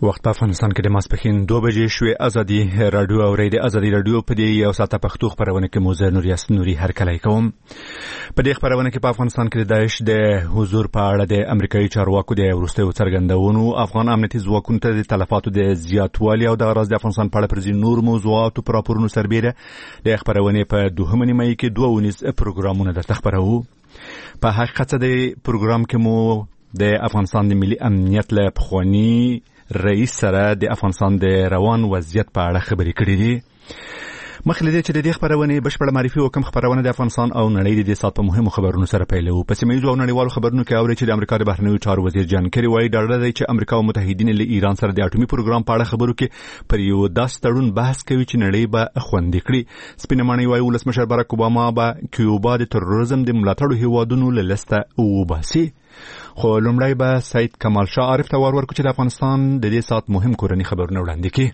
وخت په افغانستان کې د ماسپښین 2 بجې شوې. ازادي رادیو اوري د ازادي رادیو په دې یو ساعته پښتو خبرونه کې موزه نوري هرکلی کوم. په دې خبرونه کې په افغانستان کې د داعش د حضور په اړه د امریکایي چارواکو د وروستیو څرګندونو، افغان امنیتي ځواکونو ته د تلفاتو د زیاتوالي او د غراض د افغانستان په اړه پر نور موضوعاتو پر راپورونو سربېره د خبرونه په 2 نیمه کې 2 پروګرامونه د خبرو. په حقیقت د پروګرام کې مو د افغانستان د ملي امنیت له پخوانی رئیس سره د افغانستان د روان وضعیت په اړه خبرې کړې دي. مخکې دې چې د دې خبرونه بشپړه معرفي وکم، خبرونه د افغانستان او نړۍ د سات په مهمو خبرونو سره پیلو. په سیمه ییزو او نړیوالو خبرونو کې اوري چې د امریکا د بهرنیو چارو وزیر جان کری وايي ډاډه دی چې امریکا او متحدین له ایران سره د اټومي پروګرام په اړه خبرو کې پر یو داس تړون بحث کوي چې نړۍ به خوندې کړي. سپینماني وايي ولسمشر باراک اوباما به کیوبا د تروریزم د ملاتړو هیوادونو له لسته وباسي. خو لومړی به سید کمال شاه عارف ته ورکړو چې د افغانستان د دې سات مهم کورني خبرونه وړاندې کړي.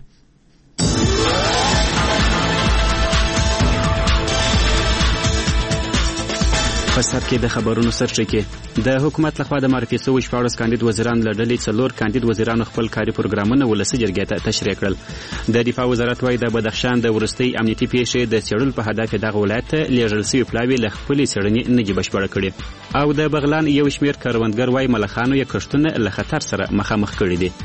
په سر کې د خبرونو سرچینې د حکومت لخوا د معرفي شوی 14 کاندید وزیران له ډلې 4 کاندید وزیرانو خپل کاري پروګرامونه ولسی جرګې ته تشریح کړل. د دفاع وزارت وايي د بدخشان د ورستۍ امنیتي پیښې د څېړلو په هدف دغه ولایت لیږل شوی پلاوی له خپل څېړنې نه جي بشپړه کړې. او د بغلان یو شمیر کروندګر وايي ملخانو یې کښتونه له خطر سره مخامخ کړي دي.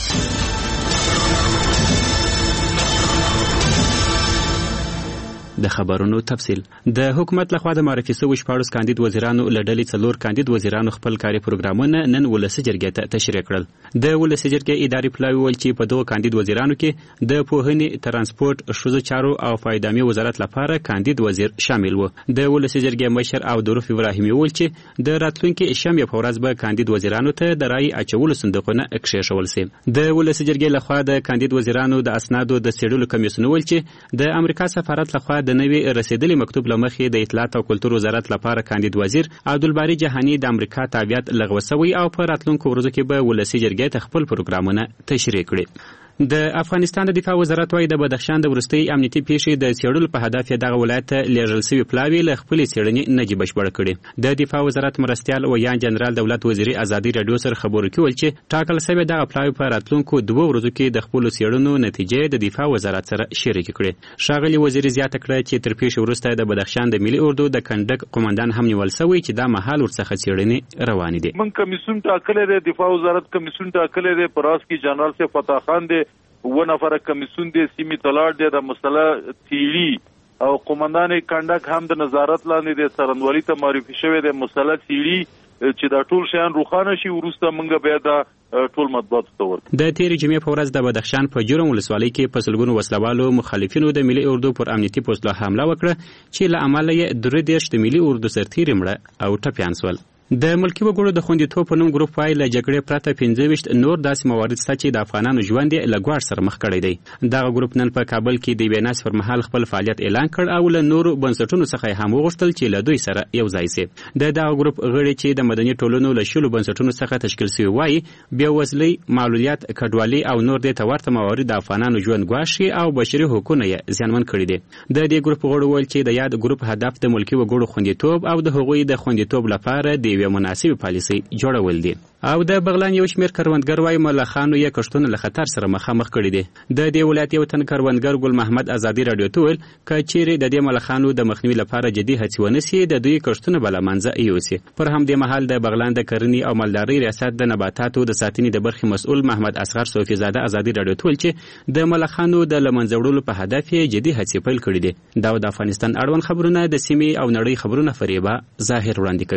د خبرونو تفصیل. د حکومت لخوا د معرفي شوی 14 کاندید وزیرانو له ډلې 4 کاندید وزیرانو خپل کاري پروګرامونه نن ولسی جرګې ته تشریح کړل. د ولسی جرګې اداري پلاوی ول چې په 2 کاندید وزیرانو کې د پوهنې، ترانسپورت، ښځو چارو او فایدامي وزارت لپاره کاندید وزیر شامل و. د ولسی جرګې مشر او دروف ابراهیمي ول چې د راتلونکي شنبه په ورځ به کاندید وزیرانو ته د رای اچولو صندوقونه کښېښول شي. د ولسی جرګې لخوا د کاندید وزیرانو د اسنادو د څېړلو کمیسیون ول چې د امریکا سفارت لخوا د نوي رسیدلی مکتوب لمخې د اطلاعات او کلتور وزارت لپاره کاندید وزیر عبدالباری جهانی د امریکا تابعیت لغوه شوی او په راتلونکو ورځو کې به ولسی جرګې ته خپل پروګرامونه تشریح کړي. د افغانستان د دفاع وزارت وايي د بدخشان د ورستۍ امنیتي پیښې د څېړلو په هدف دغه ولایت لیږل شوی پلاوی له خپل څېړنې نه جي بشپړه کړي. د دفاع وزارت مرستیال ویان جنرال دولت وزیري ازادي رادیو سره خبرو کې ول چې ټاکل شوی دغه پلاوی په راتلونکو 2 ورځو کې د خپل څېړنو نتیجې د دفاع وزارت سره شریک کړي. ښاغلي وزیر زیاته کړه چې تر پیښې وروسته د بدخشان د ملي اردو د کندک قومندان هم نیول شوی چې دا مهال ورڅخه څېړنې روانې دي. من کمیسیون ټاکلې ده، دفاع وزارت کمیسیون ټاکلې ده، پراس کې جنرال سے فتح خان ده، و نفر کمیسیون دی سیمی تلاړ دی د مسله تیری او قومندان کندک هم د نظارت لاندې د سرندوالي ته معرفي شوی د مسله تیری چې دا ټول شیان روخانه شي. ورسته منګه بیا دا ټول مطبوعات ته ورکړي. د تیری جمعې په ورځ د بدخشان په جرم ولسوالۍ کې په سلګونو وسلوالو مخالفینو د ملي اردو پر امنیتي پوسټ له حمله وکړه چې له امله یې 3 د ملي اردو سرتیري مړه او ټپیان شول. د ملکی وګړو د خوندیتوب په نوم ګروپ وايي له جګړې پرته 25 نور داسې موارد شته چې د افغانانو ژوند یې له ګواښ سره مخ کړی دی. دغه ګروپ نن په کابل کې د یوې ناستې پر مهال خپل فعالیت اعلان کړ او له نورو بنسټونو څخه یې هم وغوښتل چې له دوی سره یو ځای شي. د دغه ګروپ غړي چې د مدني ټولنو له شلو بنسټونو څخه تشکیل شوي وايي بېوزلۍ، معلولیت، کډوالي او نور دې ته ورته موارد د افغانانو ژوند ګواښي او بشري حقونه یې زیانمن کړي دي. د دې ګروپ غړو ویل چې د یاد ګروپ هدف د ملکی وګړو خوندیتوب او د هغوی د خوندیتوب لپاره د یوې مناسبې پالیسۍ جوړول دي. او د بغلان یو شمیر کروندګر وايي ملخانو یې کښتونه له خطر سره مخامخ کړي دي. د دې ولایت یو تن کروندګر ګل محمد ازادي رادیو ته ویل چې چیرې د دې ملخانو د مخنیوي لپاره جدي هڅې ونه سي د دوی کښتونه به له منځه یوسي. پر همدې مهال د بغلان د کرنې او مالدارۍ ریاست د نباتاتو د ساتنې د برخې مسؤل محمد اصغر صوفي زاده ازادي رادیو ته ویل چې د ملخانو د له منځه وړلو په هدف یې جدي هڅې پیل کړي دي. دا د افغانستان اړوند خبرونه د سیمې او نړۍ خبرونه فریبا ظاهر وړاندې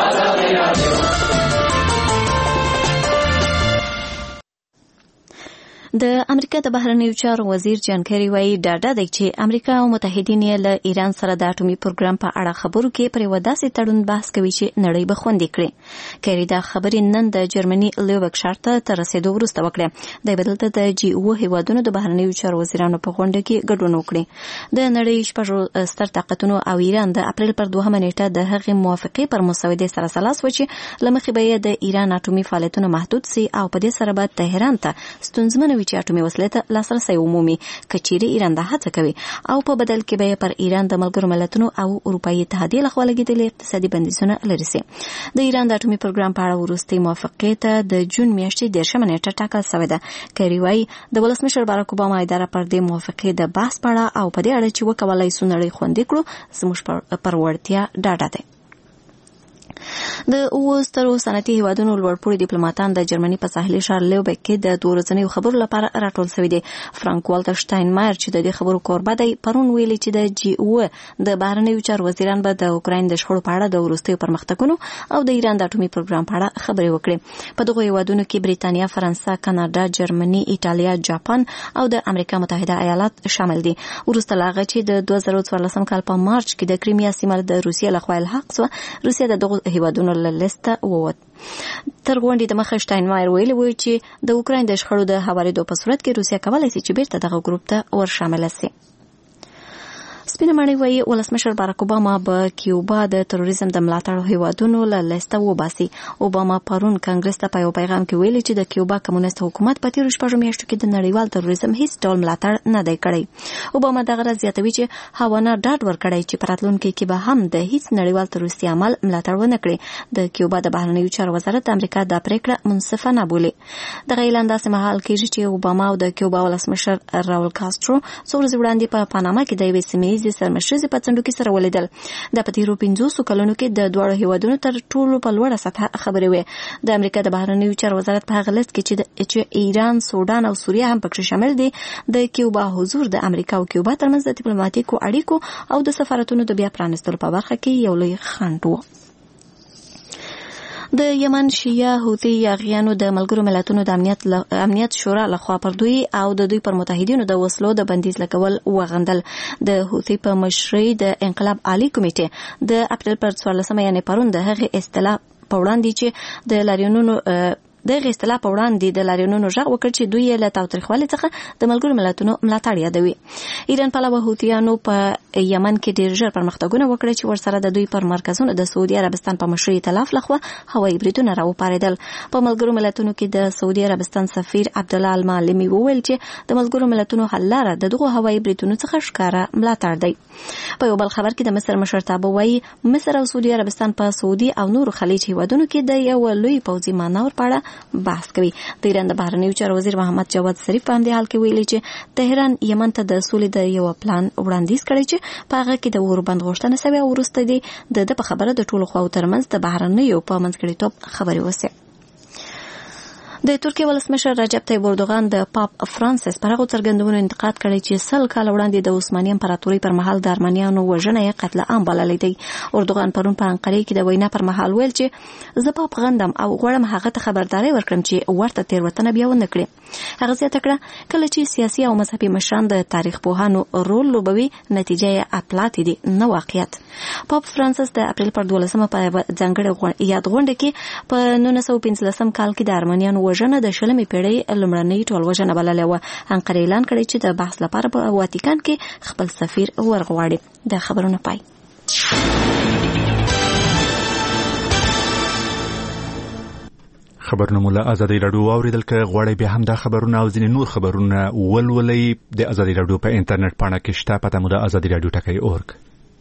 کوي. د امریکا د بهرنیو چارو وزیر جان کری وايي ډاډه دی چې امریکا او متحدین یې له ایران سره د اټومي پروګرام په اړه خبرو کې پر یوه داسې تړون بحث کوي چې نړۍ به خوندي کړي. کری دا خبرې نن د جرمني لیوبک ښار ته تر رسېدو وروسته وکړې. دی به دلته د G7 هیوادونو د بهرنیو چارو وزیرانو په غونډه کې ګډون وکړي. د نړۍ 6 ستر طاقتونو او ایران د اپریل پر 2 نیټه د هغې موافقې پر مسودې سره سلاس و چې له مخې به یې د ایران اټومي فعالیتونه محدود سي او په دې سره به تهران ته ستونزمنه وي چې اټومي وسلې ته لاسرسی ومومي کچيري ایران د هڅه کوي او په بدل کې به پر ایران د ملګرو ملتونو او اروپאי اتحادیه لخوا لګیدلې اقتصادي بندیزونه لري سي د ایران د اټومي پروګرام په اړه وروستي موافقه ته د جون میاشتې 10 نیټه ټاکل شوې ده کری وايي د ولسمشر باراک اوباما اداره پر دې موافقه د بحث په اړه او په دې اړه چې وکولای سو نړۍ خوندې کړو زموږ پر وړتیا ډاډه ده د اوسترو صنعتي هیوادونو لوړپوړي ډیپلوماټان د جرمني په ساحلي ښار لیوبک کې د دوه ورځنیو خبرو لپاره راټول شوي دي فرانک والټر شټاینمایر چې د دې خبرو کوربه دی پرون ویلي چې د جی او د بهرنیو چارو وزیران به د اوکراین د شخړو په اړه د وروستیو پرمختګونو او د ایران د اټومي پروګرام په اړه خبرې وکړي په دغه هیوادونو کې بریتانیا فرانسه کاناډا جرمني ایټالیا جاپان او د امریکا متحده ایالات شامل دي وروسته لاغه چې د 2014 کال په مارچ کې د کریمیا سیمه د روسیې لخوا الحاق شو روسیه د دغه هیوادونو لسته ووت تر غونډې د مخه شټاینمایر ویلي و چې د اوکراین د شخړو د هوارېدو په صورت کې روسیه کولای شي چې بیرته دغه ګروپ ته ورشامل شي سپینه مړی وایي ولسمشر باراک اوباما به کیوبا د تروریزم د ملاتړ هیوادونو له لیسته وباسي اوباما پرون کانګرس ته په یو پیغام کې ویلي چې د کیوبا کمونیست حکومت په تیرو شپږو میاشتو کې د نړیوال تروریزم هیڅ ډول ملاتړ نه دی کړی اوباما دغه ورځ زیاتوي چې هاونه ډاډ ورکړی چې په راتلونکي کې به هم د هیڅ نړیوال تروریستي عمل ملاتړ ونه کړي د کیوبا د بهرنیو چارو وزارت د امریکا د پریکړه منصفانه بولي دغه اعلان داسې مهال کېږي چې اوباما او د کیوبا ولسمشر راول کاسترو څو ورځې وړاندې په پاناما کې د یوې سیمې سرمشرزي په څنډو کې سره ولیدل د پتیرو 500 کلونو کې د دوه هیوادونو تر ټولو په لوړه سطح خبرې وې د امریکا د بهرنیو چارو وزارت په هغه لیست کې چې ایران سودان او سوریه هم پکې شامل دي د کیوبا حضور د امریکا او کیوبا ترمنځ د ډیپلوماټیکو اړیکو او د سفارتونو د بیا پرانستلو په برخه کې یو لوی خنډ و د یمن شیعه حوثي یاغیانو د ملګرو ملتونو د امنیت شورا لخوا پر دوی او د دوی پر متحدینو د وسلو د بندیز لګول وغندل د حوثي په مشرۍ د انقلاب عالی کمیټې د اپریل پر 14 یعنی پرون د هغه اصطلاح په وړاندې چې د لاریونونو د اصطلاح په وړاندې د لاریونونو ژغ وکړ چې دوی له تاوتریخوالي څخه د ملګرو ملتونو ملاتړ یادوي ایران په علاوه حوثیانو په یمن کې ډیر ژر پرمختګونه وکړي چې ورسره د دوی پر مرکزونو د سعودي عربستان په مشرۍ تلاف لخوا هوایي بریدونه راوپارېدل په ملګرو ملتونو کې د سعودي عربستان سفیر عبد الله المعلمي وویل چې د ملګرو ملتونو حل لاره د دغه هوایي بریدونو څخه ښکارا ملاتړ دی په یو بل خبر کې د مصر مشرتابه وایي مصر او سعودي عربستان په سعودي او نورو خلیج هیوادونو کې د یو لوی پوځي مانور په اړه بحث کوي د ایران د بهرنیو چارو وزیر محمد جواد ظریف په همدې حال کې ویلي چې تهران یمن ته د سولې د یو پلان وړاندیز کړی چې په هغه کې د اوربند غوښتنه شوې او وروسته دی د په خبره د ټولو خواو ترمنځ د بهرنیو په منځګړیتوب خبرې وشوې د ترکیه ولسمشر رجب طیب اردوغان د پاپ فرانسیس پر هغه څرګندونو انتقاد کړی چې سل کال وړاندې د عثماني امپراتورۍ پر مهال د ارمنیانو وژنه یې قتل عام بللی دی اردوغان پرون په انقره کې د وینا پر مهال ویل چې زه پاپ غندم او غواړم هغه ته خبرداري ورکړم چې ورته تیروتنه بیا ونه کړي هغه زیاته کړه کله چې سیاسي او مذهبي مشران د تاریخ پوهانو رول لوبوي نتیجه یې اپلاتی دي نه واقعیت پاپ فرانسیس د اپریل پر 12 په ځانګړي یاد غونډه کې په 1915 کال کې د ارمنیانو وژنه د شلمې پیړۍ لومړنۍ ټولوژنه بللې وه انقره اعلان کړی چې د بحث لپاره په واتیکان کې خپل سفیر ورغواړي د خبرونو پای خبرونه مولا ازادي رادیو اوریدل کې غواړي به هم دا خبرونه او ځینې نور خبرونه ولولې د ازادي رادیو په انټرنیټ پاڼه کې شته پته مو د ازادي رادیو ټکی اورګ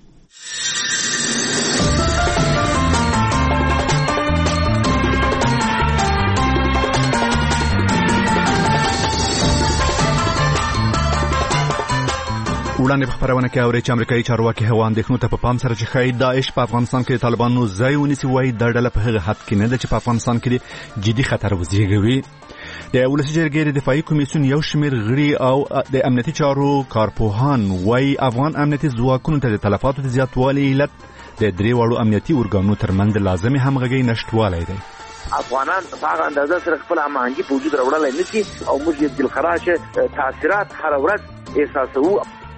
وړاندې په خبرونه کې اوري چې امریکایي چارواکي هوا اندېښنو ته په پام سره چې ښایي داعش په افغانستان کې طالبانو ځای ونیسي وایي دا ډله په هغه حد کې نه ده چې په افغانستان کې جدي خطر وزېږوي د ولسي جرګې د دفاعي کمیسیون یو شمېر غړي او د امنیتي چارو کارپوهان وایي افغان امنیتي ځواکونو ته د تلفاتو د زیاتوالي علت د درې واړو امنیتي ارګانونو ترمنځ لازمي همغږي نشټوالی دی افغانان په هغه اندازه سره خپل هماهنګي په وجود راوړلی نشي او موږ یې دلخراشه تاثیرات هره ورځ احساسوو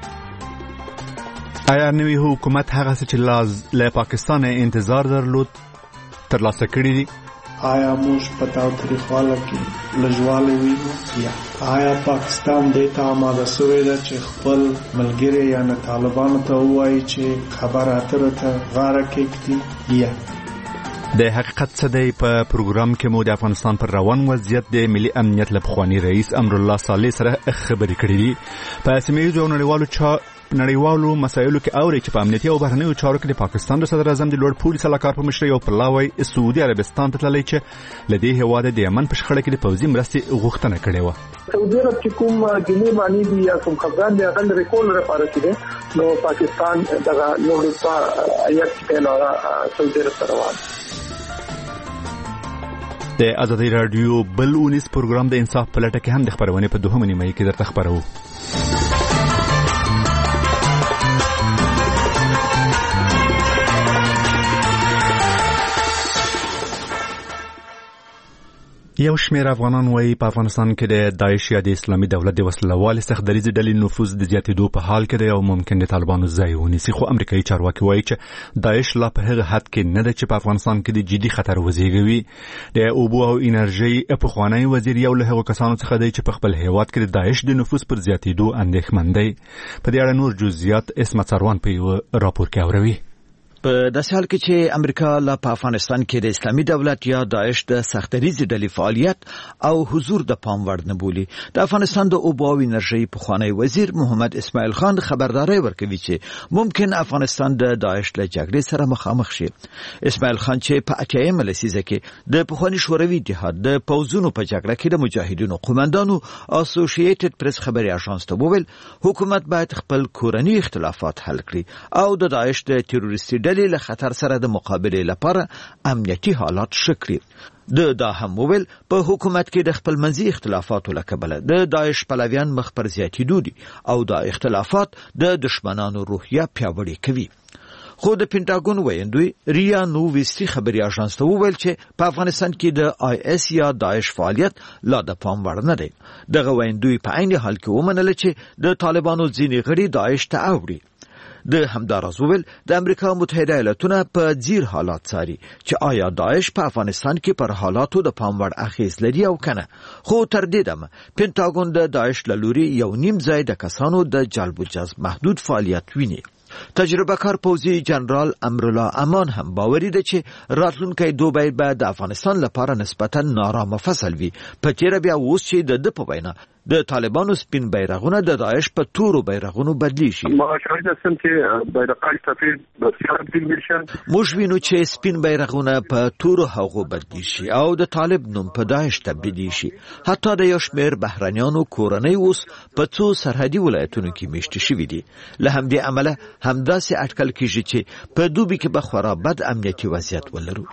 آیا نوی حکومت هغه چې له پاکستان انتظار درلود ترلاسه کړی دی آیا موږ په تاوتریخواله کې لږوالی وینو یا آیا پاکستان دې ته آماده شوی ده چې خپل ملګري یعنې طالبانو ته ووایي چې خبره اتره ته غاړه کېږدي یا د حقیقت څه دی په پروګرام کې مو د افغانستان پر روان وضعیت د ملي امنیت له پخوانی رئیس امرالله صالح سره خبرې کړې دي. په سیمه ییزو نړیوالو مسایلو کې اوري چې په امنیتي او بهرنیو چارو کې د پاکستان د صدر اعظم د لوړ پوړي سلاکار په مشرۍ او پلاوی سعودي عربستان ته تللی چې لدې هواده د یمن په شخړه کې د پوځي مرستې غوښتنه کړې و. سعودي عرب چې کوم ګنې معنی دي یا کوم خبران دی هغه ریکول لپاره کړي نو پاکستان دغه لوړ په ایت کې نه سعودي عرب سره روان. د ازادي رادیو بل اونیس پروګرام د انصاف په لټه کې هم د خبرونه په دوهمه نیمه کې درته خبرو. یو شمېر افغانان وایي په افغانستان کې د داعش یا د اسلامي دولت د وسلوال استخداریزي ډلې نفوذ د زیاتېدو په حال کې دی او ممکن د طالبانو ځای ونیسي. خو امریکایي چارواکي وایي چې داعش لا په هغه حد کې نه ده چې په افغانستان کې د جدي خطر وزېږوي. د اوبو او انرژي پخوانی وزیر یو له هغو کسانو څخه دی چې په خپل هیواد کې د داعش د نفوذ پر زیاتېدو اندېښمن دی. په دې اړه نور جزئیات اسمت سروان په یو راپور کې اوروي. په داسې حال کې چې امریکا لا په افغانستان کې د اسلامي دولت یا داعش د سختریزي ډلې فعالیت او حضور د پام وړ نه بولي. د افغانستان د اوبو او انرژي پخوانی وزیر محمد اسماعیل خان خبرداري ورکوي چې ممکن افغانستان د داعش له جګړې سره مخامخ شي. اسماعیل خان چې په 8 لسیزه کې د پخوانی شوروي اتحاد د پوځونو په جګړه کې د مجاهدینو قومندانو اسوسییټډ پریس خبري اژانس ته وویل حکومت باید خپل کورنی اختلافات حل کړي او د داعش د تروریستي له خطر سره د مقابله لپاره امنیتي حالات شکري. دا هم وویل په حکومت کې د خپل منځي اختلافاتو لکبله د داعش پلویان مخ پر زیاتېدو دي او دا اختلافات د دشمنانو روحیه پیاوړې کوي. خو د پینټاګون ویندوی ریا نوویستی خبري اژانس ته وویل چې په افغانستان کې د آی اس یا داعش فعالیت لا د پام وړ نه دی. دغه ویندوی په عین حال کې ومنل چې د طالبانو ځینې غړي داعش ته اوړي. د همداراز ویل د امریکا متحده ایالاتونه په ځیر حالات څاري چې آیا داعش په افغانستان کې پر حالاتو د پام وړ اغیز لري او کنه. خو تر دې دمه پینټاګون د داعش لوري یو نیم ځای د کسانو د جلب و جذب محدود فعالیت ویني. تجربه کار پوځي جنرال امرالله امان هم باوري ده چې راتلونکي دوبی به د افغانستان لپاره نسبتا نارامه فصل وي. په تیر بیا اوس چې د په وینا د طالبانو سپین بیرغونه د داعش په تورو بیرغونو بدلی شي. ما شاهد هستم چې بیرغ‌های سفید بسیار تبدیل میشن. موږ وینو چې سپین بیرغونه په تورو هغو بدلی شي او د طالب نوم په داعش تبدیل شي. حتی د یو شمېر بهرانيانو کورنۍ اوس په څو سرحدي ولایتونو کې میشته شوي دي. له همدې عمله همداسې اټکل کیږي چې په دوبي کې به خورا بد امنیتي وضعیت ولرو.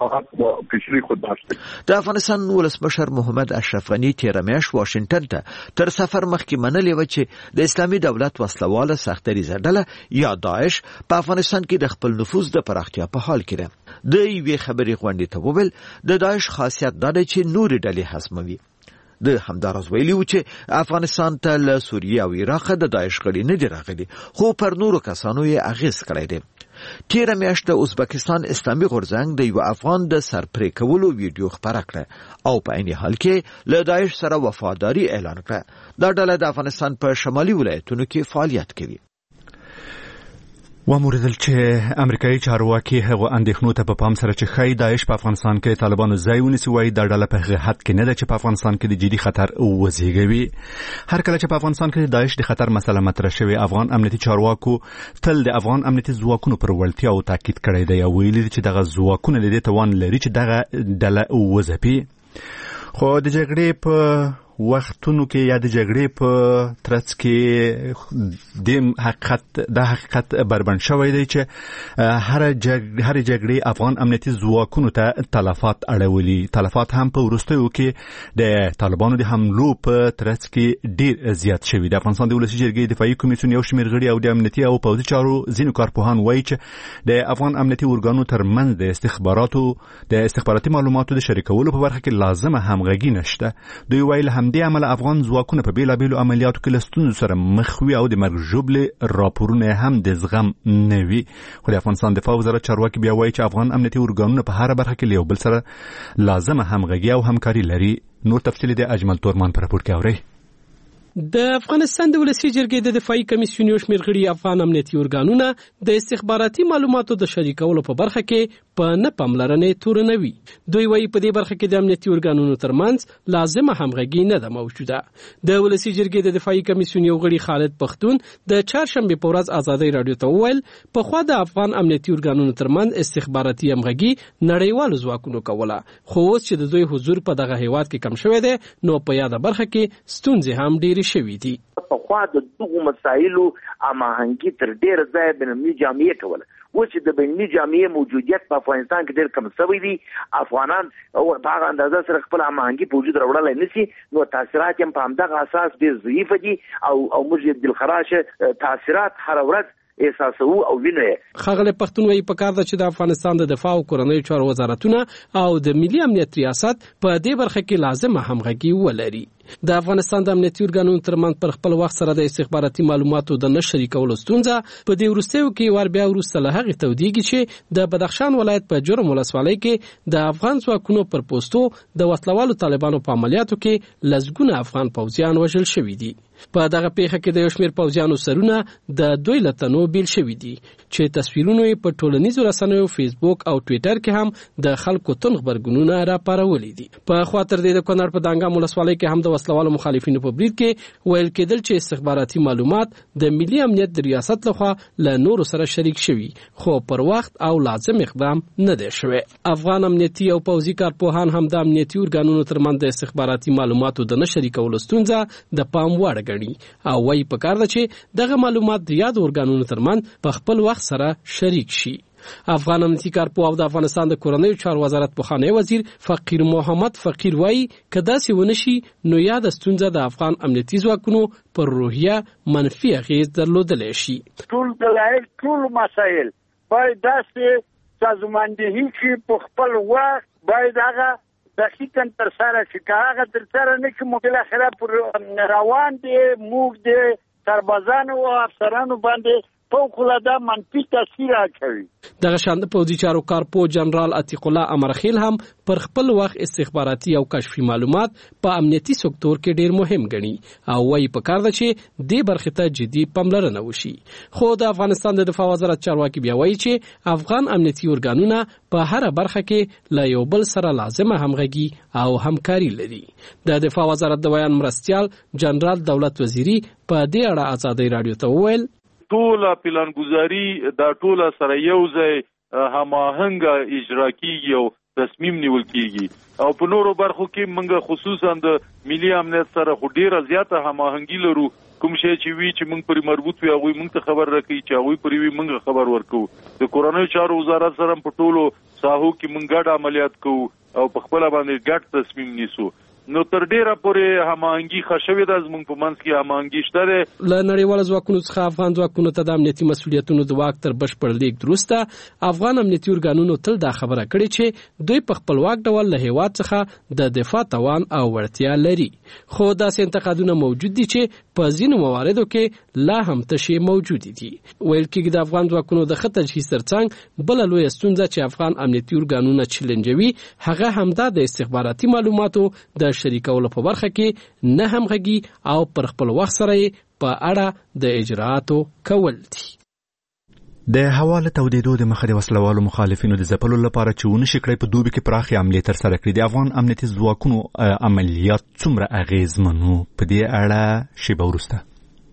د افغانستان ولسمشر محمد اشرف غنی تیر میاشت واشنگټن ته تر سفر مخکې منلې و چې د اسلامي دولت وسلواله سختریزه ډله یا داعش په افغانستان کې د خپل نفوذ د پراختیا په حال کې ده. د یوې خبرې غونډې ته وویل د داعش خاصیت دا دی چې نورې ډلې هضموي. د همداراز ویلي و چې افغانستان ته له سوریه او عراق د داعش غړي نه دي راغلي خو پر نورو کسانو یې اغیز کړی دی. تیر میاشت د ازبکستان اسلامي غورځنګ د یو افغان د سرپرې کولو ویډیو خپره کړه او په عین حال کې له داعش سره وفاداری اعلان کړه. دا ډله د افغانستان په شمالي ولایتونو کې فعالیت کوي. وموردل چې امریکایي چارواکي هغه اندېښنو ته په پام سره چې خای داعش په افغانستان کې طالبانو ځای ونیسي وایي دا ډله په هغه حد کې نه ده چې په افغانستان کې د جدي خطر وزېږوي. هر کله چې په افغانستان کې د داعش د خطر مسله مطرح شوې افغان امنیتي چارواکو تل د افغان امنیتي ځواکونو پر وړتیا او تاکید کړی دی او ویلي چې دغه ځواکونه د دې توان لري چې دغه ډله وځپي. خو د جګړې په وختونو کې یا د جګړې په ترڅ کې د حقیقت بربند شوی دی چې هر جګړې افغان امنیتي ځواکونو ته تلفات اړولي. تلفات هم په وروستیو کې د طالبانو د حملو په ترڅ کې ډیر زیات شوي. د افغانستان د ولسي جرګې دفاعي کمیسیون یو شمېر غړي او د امنیتي او پوځي چارو ځینو کارپوهان وایي چې د افغان امنیتي ارګانونو ترمنځ د استخباراتي معلوماتو د شریکولو په برخه کې لازمه همغږي نشته. دوی وایي همدې عمل افغان ځواکونه په بیلابیلو عملیاتو کې له ستونزو سره مخ وي او د مرګ ژوبلې راپورونه هم د زغم نه وي. خو د افغانستان دفاع وزارت چارواکي بیا وایي چې افغان امنیتي ارګانونه په هره برخه کې له یو بل سره لازمه همغږي او همکاري لري. نور تفصیل د اجمل تورمان په راپور کې اورئ. د افغانستان د ولسي جرګې د دفاعي کمیسیون یو شمېر غړي افغان امنیتي ارګانونه د استخباراتي معلوماتو د شریکولو په برخه کې په نه پاملرنې تورنوي. دوی وایي په دې برخه کې د امنیتي ارګانونو ترمنځ لازمه همغږي نه ده موجوده. د ولسي جرګې د دفاعي کمیسیون یو غړي خالد پختون د چهارشنبې په ورځ ازادۍ راډیو ته وویل پخوا د افغان امنیتي ارګانونو ترمنځ استخباراتي همغږي نړیوالو ځواکونو کوله، خو اوس چې د دوی حضور په دغه هیواد کې کم شوی دی نو په یاده برخه کې ستونزې هم ډېرې شوي دي. پخوا د دغو مسایلو هماهنګي تر ډېره ځایه بینالمللي جامعې کوله. اوس چې د بینالمللي جامعې موجودیت په افغانستان کې ډېر کم شوی دی، افغانان په هغه اندازه سره خپل هماهنګي په وجود راوړلی نشي، نو تاثیرات هم په همدغه اساس ډېر ضعیفه دي او موږ دلخراشه تاثیرات هره ورځ احساسو او ویني. ښاغلی پښتون وایي پکار ده چې د افغانستان د دفاع او کورنیو چارو وزارتونه او د ملي امنیت ریاست په دې برخه کې لازمه همغږي ولري. د افغانستان د امنیتي ارګانونو ترمنځ پر خپل وخت سره د استخباراتي معلوماتو د نه شریکولو ستونزه په دې وروستیو کې ور بیا وروسته له هغې تودېږي چې د بدخشان ولایت په جرم ولسوالۍ کې د افغان ځواکونو پر پوستو د وسلوالو طالبانو په عملیاتو کې لسګونه افغان پوځیان وژل شوي دي. په دغه پیښه کې د یو شمېر پوځیانو سرونه د دوی له تنو بیل شوي دي چې تصویرونه یې په ټولنیزو رسنیو فیسبوک او ټویټر کې هم د خلکو تون غبرګونونه راپارولي دي. په خوا تر دې د کونړ په دانګام ولسوالۍ کې هم د وسلوالو مخالفینو په برید کې ویل کېدل چې استخباراتي معلومات د ملي امنیت د ریاست لخوا له نورو سره شریک شوي، خو پر وخت او لازم اقدام نه دی شوی. افغان امنیتي او پوځي کارپوهان هم د امنیتي ارګانونو ترمنځ د استخباراتي معلوماتو د نه شریکولو ستونزه د پام وړ ګڼي او وایي پکار ده چې دغه معلومات د یادو ارګانونو ترمنځ په خپل وخت سره شریک شي. افغان امنیتي کارپوه او د افغانستان د کورنیو چارو وزارت پخوانی وزیر فقیر محمد فقیر وایي که داسې ونه شي نو یاده ستونزه د افغان امنیتي ځواکونو پر روحیه منفي اغېز درلودلی شي. ټول دلایل ټول مسایل باید داسې سازماندهي چې په خپل وخت باید هغه دقیقاً تر سره شي. که هغه تر سره نه شي نو بالاخره پر روان دی موږ د سربازانو او افسرانو باندې فوق‌العاده منفي تاثیر اچوي. دغه شان د پوځي چارو کارپو جنرال عتیق الله امرخیل هم پر خپل وخت استخباراتي او کشفي معلومات په امنیتي سکتور کې ډیر مهم ګڼي او وایي پکار ده چې دې برخې ته جدي پاملرنه وشي. خو د افغانستان د دفاع وزارت چارواکي بیا وایي چې افغان امنیتي ارګانونه په هر برخه کې له یو بل سره لازمه همغږي او همکاري لري. د دفاع وزارت د بیان مرستیال جنرال دولت وزیری په دې اړه ازادۍ راډیو ته وویل ټوله پلانګزاري دا ټوله سره یو ځای هماهنګه اجرا کیږي او تصمیم نیول کیږي او په نورو برخو کې موږ خصوصا د ملي امنیت سره خو ډیره زیاته هماهنګي لرو. کوم شی چې وی چې موږ پرې مربوط وي هغه موږ ته خبر راکړي چې هغه پرې وي موږ خبر ورکو. د کورنیو چارو وزارت سره په ټولو ساحو کې موږ ګډ عملیات کوو او په خپل باندې ګډ تصمیم نیسو. نو تر ډیره پورې هماهنګي ښه ده زموږ په منځ کې هماهنګي شته ده. له نړیوالو ځواکونو څخه افغان ځواکونو ته د امنیتي مسؤلیتونو د واک تر بشپړ لیږد وروسته افغان امنیتي ارګانونو تل دا خبره کړې چې دوی په خپلواک ډول له هیواد څخه د دفاع توان او وړتیا لري. خو داسې انتقادونه موجود دي چې په ځینو مواردو کې لا هم تشې موجود دي. ویل کېږي د افغان ځواکونو د ښه تجهیز ترڅنګ بله لویه ستونزه چې افغان امنیتي ارګانونه چیلنجوي هغه همدا د استخباراتي معلوماتو د شریکولو په برخه کې نه همغږي او پر خپل وخت سره په اړه د اجرااتو کول دي. د حواله تودېدو د مخه د وسلوالو مخالفینو د ځپلو لپاره چې ونشي کړی په دوبي کې پراخې حملې ترسره کړي. د افغان امنیتي ځواکونو عملیات څومره اغېزمن وو په دې اړه شیبه وروسته.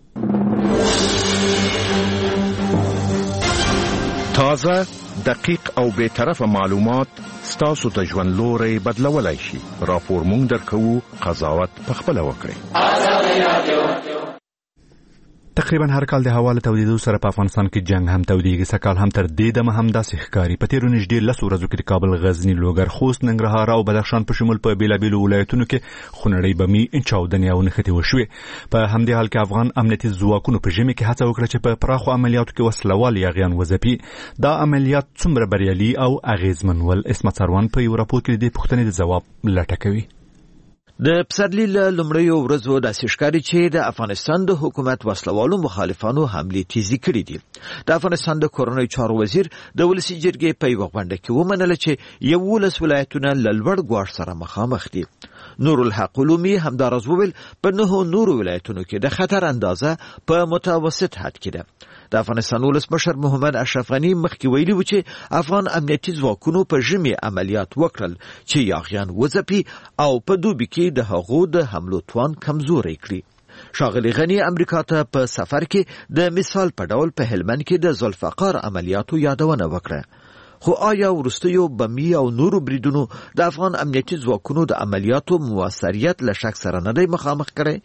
تازه دقیق او بی‌طرفه معلومات ستاسو ته ژوند لوري بدلولای شي. راپور مونږ درکوو، قضاوت پخپله وکړئ. تقریبا هر کال د حواله تودېدو سره په افغانستان کې جنگ هم تودېږي. سکال هم تر دې دمه هم داسې ښکاري. په تیرو نږدې 10 ورځو کې د کابل، غزني، لوګر، خوست، ننګرهار او بدخشان په شمول په بیلابیلو ولایتونو کې خونړۍ بمي چاودنې او نښتې وشوې. په همدې حال کې افغان امنیتي ځواکونو په ژمي کې هڅه وکړه چې په پراخو عملیاتو کې وسلوال یاغیان وځپي. دا عملیات څومره بریالي او اغېزمن ول؟ اسمت سروان په یو راپور کې د پوښتنې د ځواب لټه کوي. د پسرلي له لومړیو ورځو داسې ښکاري چې د افغانستان د حکومت وسلوالو مخالفانو حملې تیزی کړې دي. د افغانستان د کورنیو چارو وزیر د ولسي جرګې په یوه غونډه کې ومنله چې 11 ولایتونه له لوړ ګواښ سره مخامخ دي. نورالحق علومي همدارز وویل په 9 نورو ولایتونو کې د خطر اندازه په متوسط حد کې ده. د افغانستان ولسمشر محمد اشرف غني مخکې ویلي و چې افغان امنیتي ځواکونو په ژمي عملیات وکړل چې یاغیان وځپي او په دوبي کې د هغو د حملو توان کمزوری کړي. ښاغلي غني امریکا ته په سفر کې د مثال په ډول په هلمند کې د ذوالفقار عملیاتو یادونه وکړه. خو آیا وروستیو بمی او نورو بریدونو د افغان امنیتي ځواکونو د عملیاتو موثریت له شک سره نه دی مخامخ کړی؟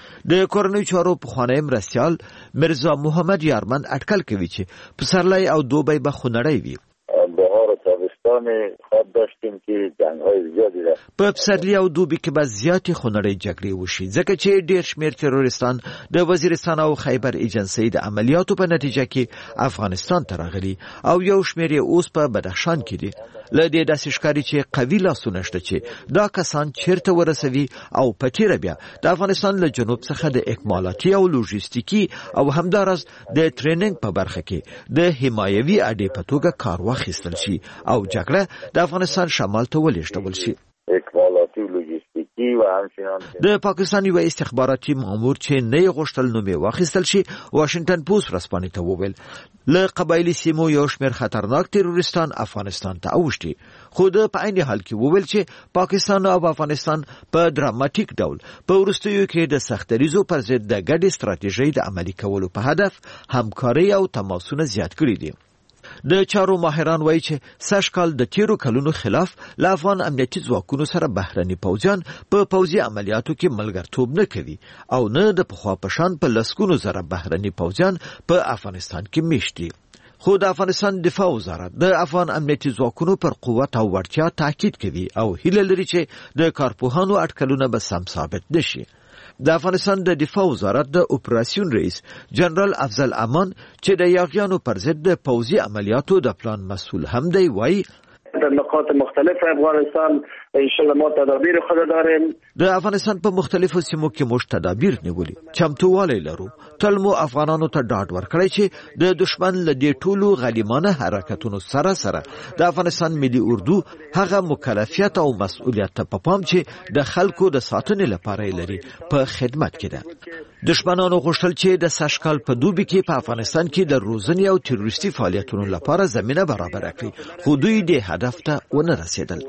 د کورنیو چارو پخوانی مرستیال مرزا محمد یارمن اټکل کوي چې پسرلی او دوبی به خونړی وي. بهار و تابستان خواب داشتیم که جنگ‌های زیادی ده. په پسرلی او دوبی کې به زیاتې خونړی جګړې وشي ځکه چې ډېر شمېر تروریستان د وزیرستان او خیبر ایجنسۍ د عملیاتو په نتیجه کې افغانستان ته راغلي او یو شمېر یې اوس په بدخشان کې دي. له دې داسې ښکاري چې قوي لاسونه شته چې دا کسان چیرته ورسوي او په تیره بیا د افغانستان له جنوب څخه د اکمالاتي او لوژیستیکي او همداراز د ټریننګ په برخه کې د حمایوي اډې په توګه کار واخیستل شي او جګړه د افغانستان شمال ته ولېږدول شي. اکمالاتي و لوژیستیکي و همچنان د پاکستان یو استخباراتي مامور چې نه غوښتل نوم یې واخیستل شي واشنگټن پوسټ ورځپاڼې ته وویل له قبایلي سیمو یو شمېر خطرناک تروریستان افغانستان ته اوښتي. خو د په عین حال کې وویل چې پاکستان او افغانستان په دراماتیک ډول په وروستیو کې د سختدریزو پر ضد د ګډې ستراتیژۍ د عملي کولو په هدف همکاري او تماسونه زیات کړي دي. د چارو ماهران وایي چې سږ کال د تیرو کلونو خلاف له افغان امنیتي ځواکونو سره بهرني پوځیان په پوځي عملیاتو کې ملګرتوب نه کوي او نه د پخوا په شان په لسګونو زره بهرني پوځیان په افغانستان کې میشت دي. خو د افغانستان دفاع وزارت د افغان امنیتي ځواکونو پر قوت او وړتیا تاکید کوي او هیله لري چې د کارپوهانو اټکلونه به سم ثابت نشي. د افغانستان د دفاع وزارت د اپراسیون رئیس جنرال افضل امان چې د یاغیانو پر ضد د پوځي عملیاتو د پلان مسئول هم دی وایي در نقاط مختلف افغانستان انشالله ما تدابیر خود داریم. د افغانستان په مختلفو سیمو کې موږ تدابیر نیولي چمتووالی لرو. تل مو افغانانو ته ډاډ ورکړی چې د دشمن له دې ټولو غلیمانه حرکتونو سره سره د افغانستان ملي اردو هغه مکلفیت او مسؤلیت ته په پام چې د خلکو د ساتنې لپاره لري په خدمت کې ده. دشمنانو غوښتل چې د سږ کال په دوبي کې په افغانستان کې د روزنې او تروریستي فعالیتونو لپاره زمینه برابره کړي خو دوی د هدف ته ونه رسیدل.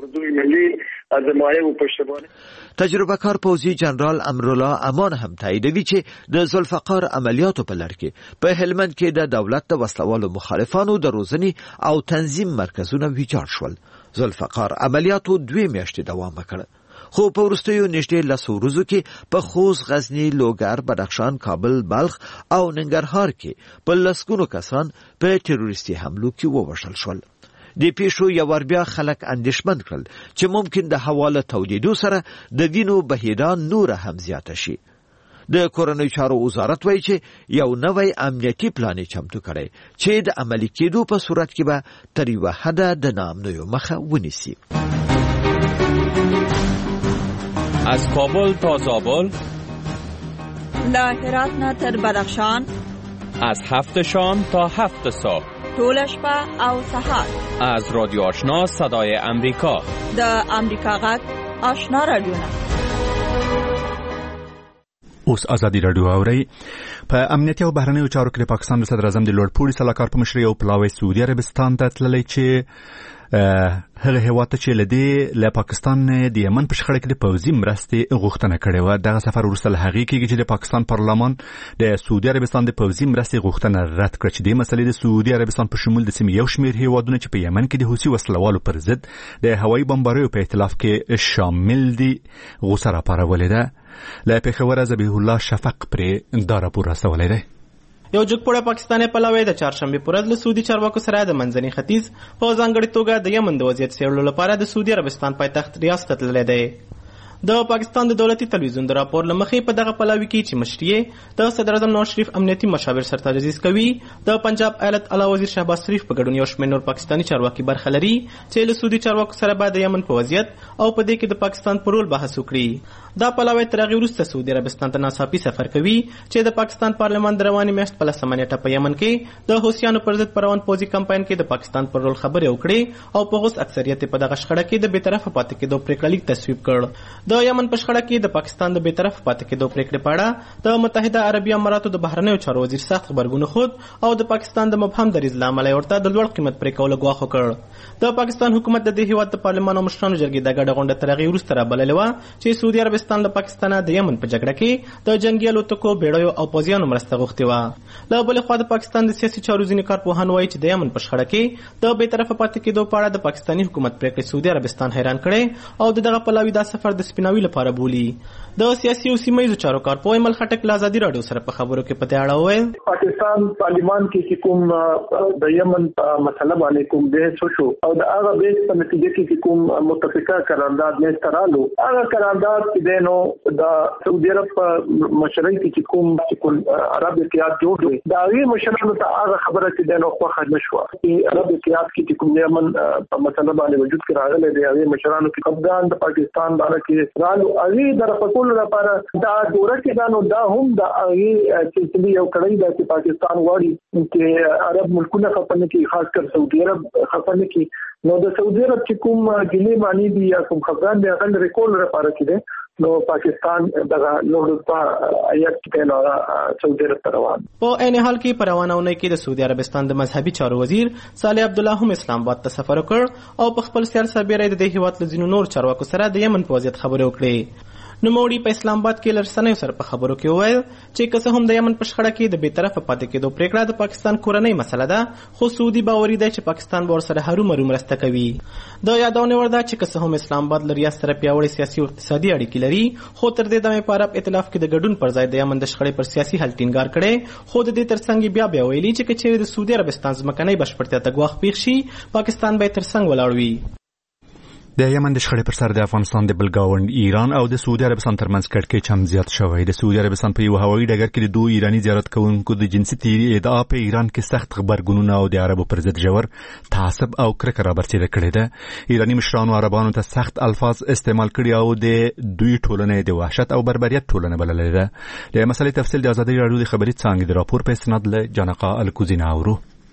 تجربه کار پوځي جنرال امرالله امان هم تاییدوي چې د ذوالفقار عملیاتو په لړ کې په هلمند کې د دولت د وسلوالو مخالفانو د روزنې او تنظیم مرکزونه ویجاړ شول. ذوالفقار عملیاتو 2 میاشتې دوام وکړ خو په وروستیو نږدې 10 ورځو کې په خوست، غزني، لوګر، بدخشان، کابل، بلخ او ننګرهار کې په لسګونو کسان په تروریستي حملو کې ووژل شول. د پیښو یو ور بیا خلک اندېښمن کړل چې ممکن د حواله تودیدو سره د وینو بهیدا نور هم زیاته شي. د کورنیو چارو وزارت وایي چې یو نوی امنیتي پلان چمتو کړی چې د عملي کېدو په صورت کې به تر یوه حده د ناامنیو مخه ونیسي. از کابل تا زابل، له هرات نه تر بدخشان، از 7 شام تا 7 صبح، ټول شپه او سهار. از رادیو آشنا صدای امریکا، د امریکا غږ آشنا رادیو. اوس ازادي رادیو اوري. په امنیتي او بهرنیو چارو کې د پاکستان د صدر اعظم د لوړپوړي سلاکار په مشرۍ او پلاوی سعودي عربستان ته تللی چې هغه هیواد چې له پاکستان د یمن په شخړه کې د پوځي مرستې غوښتنه کړې و. دغه سفر وروسته له هغې کېږي چې د پاکستان پارلمان د سعودي عربستان د پوځي مرستې غوښتنه رد کړه چې د مسلې د سعودي عربستان په شمول د سیمې یو شمېر هیوادونه چې په یمن کې د حوثي وسلوالو پر ضد د هوایي بمباریو په ائتلاف کې شامل دي غوسه راپارولې ده. له پېښوره ذبیح الله شفق پرې دا راپور راستولی دی. یو جګپوړی پاکستاني پلاوی د چهارشنبې په ورځ له سعودي چارواکو سره د منځني ختیځ په ځانګړې توګه د یمن د وضعیت څېړلو لپاره د سعودي عربستان پایتخت ریاض ته تللی دی. د پاکستان د دولتي تلویزیون د راپور له مخې په دغه پلاوي کې چې مشري د صدر اعظم نواز شریف امنیتي مشاور سرتاج عزیز کوي، د پنجاب ایالت اعلی وزیر شهباز شریف په ګډون یو شمېر نور پاکستاني چارواکي برخه لري چې له سعودي چارواکو سره به د یمن په وضعیت او په دې کې د پاکستان پر رول بحث وکړي. دا پلاوی تر هغې وروسته سعودي عربستان ته ناڅاپي سفر کوي چې د پاکستان پارلمان د روانې میاشت په 10 نیټه په یمن کې د حوثیانو پر ضد په روان پوځي کمپاین کې د پاکستان پر رول خبرې وکړي او په غوڅ اکثریت په دغه شخړه کې د بېطرفه پاتې کېدو پرېکړه لیک تصویب کړ. د یمن په شخړه کې د پاکستان د بیطرف پاتې کېدو پریکړې په اړه د متحده عربي اماراتو د بهرنیو چارو وزیر سخت غبرګون خود او د پاکستان د مبهم دریځ له امله ورته د لوړ قیمت پرې کولو ګواښ وکړ. د پاکستان حکومت د دې هیواد د پارلمان او مشرانو جرګې د ګډه غونډه تر هغې وروسته رابللې وه چې سعودي عربستان له پاکستانه د یمن په جګړه کې د جنګي الوتکو بیړیو او پوځیانو مرسته غوښتې وه. له بلې خوا د پاکستان د سیاسي چارو ځینې کارپوهان وایي چې د یمن په شخړه کې د بیطرفه پاتې کېدو په اړه د پاکستاني حکومت پریکړې سعودي عربستان حیران کړی او دغه پلاوي دا سفر د سپیناوي لپاره بولي. د سیاسي او سیمه ییزو چارو کارپوه ایمل خټک له ازادي راډیو سره په خبرو کې په دې اړه وویل پاکستان پارلیمان کې کوم د یمن مسله باندې کوم بحث وشو او د هغه بحث په نتیجه کې کوم متفقه قرارداد نه سترالو هغه قرارداد چې دینو د سعودي عرب مشرۍ کې کوم عرب اتحاد جوړ دی دا وی مشرانو ته هغه خبره چې دینو خو خدمت شو چې عرب اتحاد کې کوم یمن په مسله باندې وجود کې راغلي دی هغه مشرانو کې افغان د پاکستان باندې کې رالو هغه در پکول لپاره دا دوره کې دا نو دا هم د هغه چې یو کړی دا چې پاکستان غواړي چې عرب ملکونه خپل کې خاص کر سعودي عرب خپل کې نو د سعودي عرب چې کوم ګلې معنی دي یا کوم خبران دی هغه ریکول لپاره کې نو پاکستان دغه نور په آیت کې نو سعودي عرب روان. په عین حال کې په روانونه کې د سعودي عربستان د مذهبي چارو وزیر صالح عبدالله هم اسلام آباد ته سفر وکړ او په خپل سیال سربېره د دې هیواد له ځینو نور چارواکو سره د یمن په وضعیت خبرې وکړې. نوموړي په اسلام آباد کې له رسنیو سره په خبرو کې وویل چې که څه هم د یمن په شخړه کې د بیطرفه پاتې کېدو پریکړه د پاکستان کورنۍ مسله ده خو سعودي باوري دی چې پاکستان به ورسره هرومرو مرسته کوي. د یادونه وړ ده چې که څه هم اسلام آباد له ریاض سره پیاوړې سیاسي او اقتصادي اړیکې لري خو تر دې دمې په عرب ائتلاف کې د ګډون پر ځای د یمن د شخړې پر سیاسي حل ټینګار کړی خو د دې ترڅنګ بیا ویلي چې که چیرې د سعودي عربستان ځمکنۍ بشپړتیا ته ګواښ پیښ شي پاکستان به ترڅنګ ولاړ وي. د یمن د شخړې پر سر د افغانستان د بل ګاونډ ایران او د سعودي عربستان ترمنځ کړکېچ هم زیات شوی. د سعودي عربستان په یو هوایي ډګر کې د دوه ایراني زیارت کوونکو د جنسي تیري ادعا په ایران کې سخت غبرګونونه او د عربو پر ضد ژور تعصب او کرکه رابرسېره کړې ده. ایراني مشرانو عربانو ته سخت الفاظ استعمال کړي او د دوی ټولنه د وحشت او بربریت ټولنه بللې ده. د مسلې تفصیل د ازادي راډیو د خبري څانګې د راپور په اسناد له جانقا الکوزینا اورو.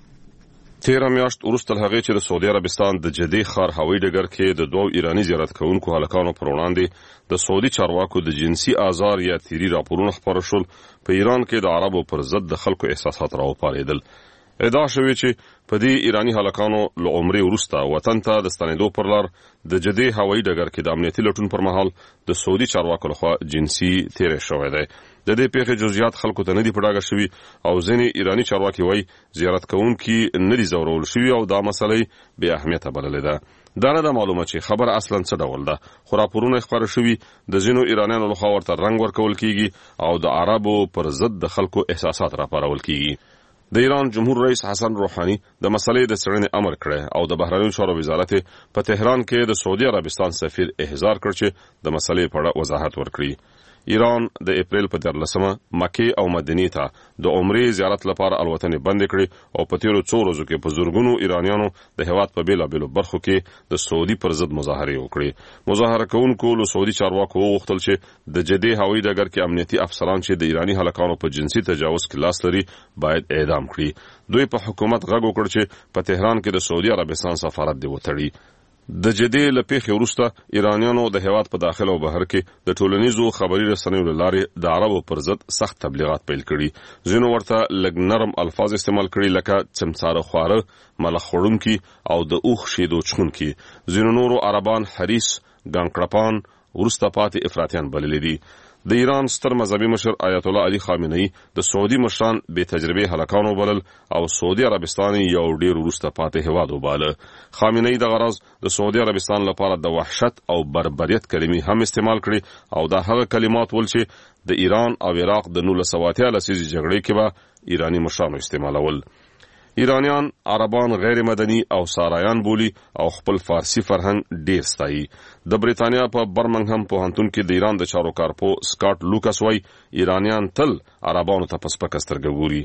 تیره میاشت وروسته هغه چې د سعودي عربستان د جدي ښار هوایي ډګر کې د دوه ایراني زیارت کوونکو هلکانو پر وړاندې د سعودي چارواکو د جنسي آزار یا تیری راپورونه خپاره شول په ایران کې د عربو پر ضد د خلکو احساسات راوپارېدل. ادعا شوې چې په دې ایراني هلکانو له عمرې وروسته وطن ته د ستنېدو پر لار د جدي هوایي ډګر کې د امنیتي لټون پر مهال د سعودي چارواکو لخوا جنسي تیری شوی دی. د دې پیښې جزئیات خلکو ته نه دي په ډاګه شوي او ځینې ایراني چارواکي وایي زیارت کوونکي نه دي ځورول شوي او دا مسله بې اهمیته بللې ده. دا نه ده معلومه چې خبره اصلا څه ډول ده خو راپورونه خپاره شوي د ځینو ایرانیانو لخوا ورته رنګ ورکول کیږي او د عربو پر ضد د خلکو احساسات راپارول کیږي. د ایران جمهور رئیس حسن روحاني د مسلې د څېړنې امر کړی او د بهرنیو چارو وزارت په تهران کې د سعودي عربستان سفیر احضار کړ چې د مسلې په اړه وضاحت ورکړي. ایران د اپریل په 14مه مکه او مدینې ته د عمرې زیارت لپاره الوتنې بندې کړې او په تیرو څو ورځو کې په زورګونو ایرانیانو د هیواد په بیلابیلو برخو کې د سعودي پر ضد مظاهرې وکړې. مظاهره کوونکو له سعودي چارواکو وغوښتل چې د جدي هوایي ډګر کې امنیتي افسران چې د ایراني هلکانو په جنسي تجاوز کې لاس لري باید اعدام کړي. دوی په حکومت غږ وکړ چې په تهران کې د سعودي عربستان سفارت دی وتړي. د جدي له پیښې وروسته ایرانیانو د هیواد په داخل او بهر کې د ټولنیزو خبري رسنیو له لارې د عربو پر ضد سخت تبلیغات پیل کړي. ځینو ورته لږ نرم الفاظ استعمال کړي لکه چمڅاره خواره، ملخ خوړونکي او د اوښ شیدو چښونکي. ځینو نورو عربان حریص، ګنګړپان، وروسته پاتې افراطیان بللي دي. د ایران ستر مذهبي مشر آیت الله علي خامنه‌ای د سعودي مشران بې تجربه هلکانو بلل او سعودي عربستان یو ډیر وروسته پاتې هیواد وباله. خامنه‌ای د غرض د سعودي عربستان لپاره د وحشت او بربریت کلمې هم استعمال کړي او دا هغه کلمات ول چې د ایران او عراق د 1980 لسیزې جګړې کې به ایرانی مشرانو استعمالول. ایرانیان عربان غیر مدني او سارایان بولی او خپل فارسی فرهنګ ډیر ستایي. د بریتانیا په برمنګهم پوهنتون کې د ایران د چارو کارپو سکاټ لوکاس وای ایرانیان تل عربانو ته په سپکه سترګه ګوري.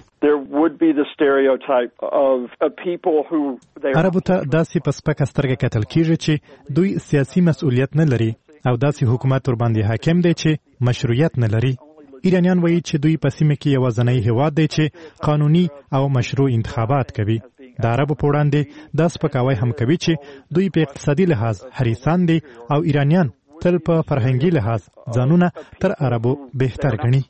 عربو ته داسې په سپکه سترګه کتل کیږي چې دوی سیاسي مسؤلیت نه لري او داسې حکومت ور باندې حاکم دی چې مشروعیت نه لري. ایرانیان وایي چې دوی په سیمه کې یوازینی هیواد دی چې قانوني او مشروع انتخابات کوي. د عربو په وړاندې دا سپکاوی هم کوي چې دوی په اقتصادي لحاظ حریصان دي او ایرانیان تل په فرهنګي لحاظ ځانونه تر عربو بهتر ګڼي.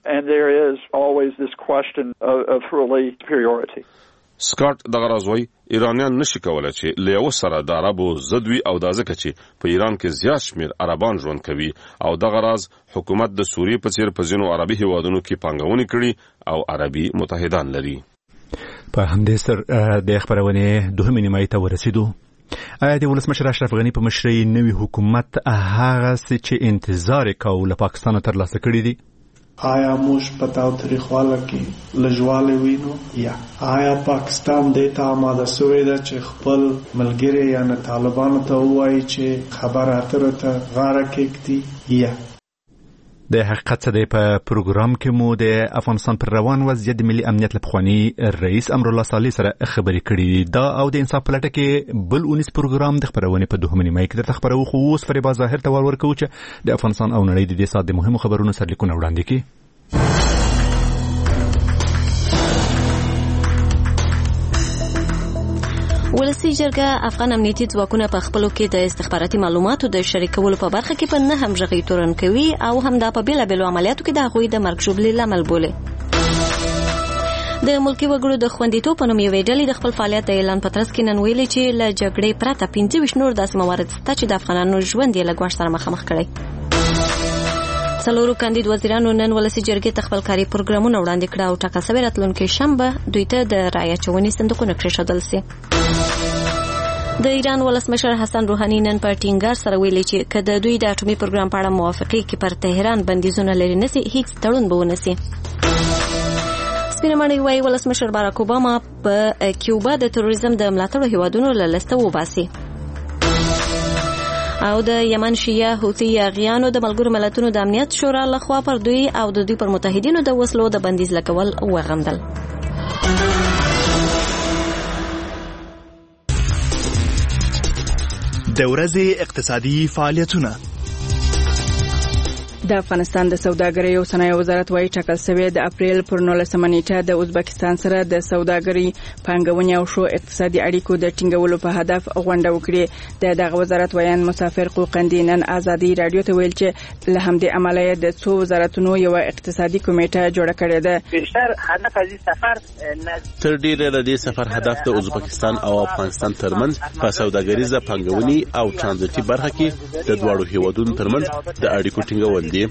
سکاټ دغه راځوي ایرانیان نشي کولای چې له یو سره د عربو ضدوي او د ځکه چې په ایران کې زیات شمیر عربان ژوند کوي او دغه راز حکومت د سوریې په څیر په ځینو عربي هیوادونو کې پانګونې کړي او عربي متحدان لري. په همدې سر د خبرونه دوه نیمه ته ورسېدو. آیا د ولسمشر اشرف غنی په مشرۍ نوی حکومت هغه چې انتظار کاوه له پاکستان ترلاسه کړی دی؟ آیا موږ په تاوتریخواله کې لږوالی وینو یا آیا پاکستان دې ته آماده شوی ده چې خپل ملګري یعنې طالبانو ته ووایي چې خبره اتره ته غاړه کېږدي یا د حقیقت څه دی؟ په پروګرام کې مو د افغانستان پر روان وضعیت د ملي امنیت له پخواني رئیس امرالله صالح سره خبرې کړې دا او د انصاف په لټه کې بل 19 پروګرام د خبرونې په دوه نیمه کې درته خبرو خو اوس فریبا ظاهر ته ورکو چې د افغانستان او نړۍ د دې سات د مهمو خبرونو سرلیکونه وړاندې کړي. ولسی جرګه افغان امنیتي ځواکونه په خپلو کې د استخباراتي معلوماتو د شریکولو په برخه کې په نه همغږي تورن کوي او هم دا په بیلابیلو عملیاتو کې د هغوی د مرګ ژوبلې لامل بولي. د ملکی وګړو د خوندیتوب په نوم یوې ډلې د خپل فعالیت د اعلان په ترڅ کې نن ویلي چې له جګړې پرته 25 نور داسې موارد شته چې د افغانانو ژوند یې له ګواښ سره مخامخ کړی. څلورو کاندید وزیرانو نن ولسی جرګې ته خپل کاري پروګرامونه وړاندې کړه او ټاکل شوی راتلونکي شنبه دوی ته د رایه چونې صندوقونه کېښودل شي. د ایران ولسمشر حسن روحاني نن په ټینګار سره ویلي چې کله دوی د اټومي پروګرام په اړه موافقه کې پر تهران بندیزونه لري نسی هیڅ تړون به ونسی. سپینمنې وايي ولسمشر باراک اوباما په کیوبا د تروریزم د ملاتړ هیوادونو له لسته وباسي. او د یمن شیعه حوثي یاغیانو د ملګرو ملتونو د امنیت شورا لخوا پر دوی او د دوی پر متحدینو د وسلو د بندیز لګول وغندل. د ورځې اقتصادي فعالیتونه. د افغانستان د سوداګرۍ او صنایع وزارت وايي ټاکل شوی د اپریل پر 19 نیټه د ازبکستان سره د سوداګرۍ پانګونې او شو اقتصادي اړیکو د ټینګولو په هدف غونډه وکړه. د وزارت ویان مسافر قوقندي نن ازادي رادیو ته ویل چې له همدې عملیه د څو وزارتونو یو اقتصادي کمیټه جوړه کړې ده. بیشتر هدف از این سفر تر ډیره د دې سفر هدف د ازبکستان او افغانستان ترمنځ په سوداګریزه پانګونې او ترانزیتي برخه کې د دواړو هیوادونو ترمنځ د اړیکو ټینګول دي.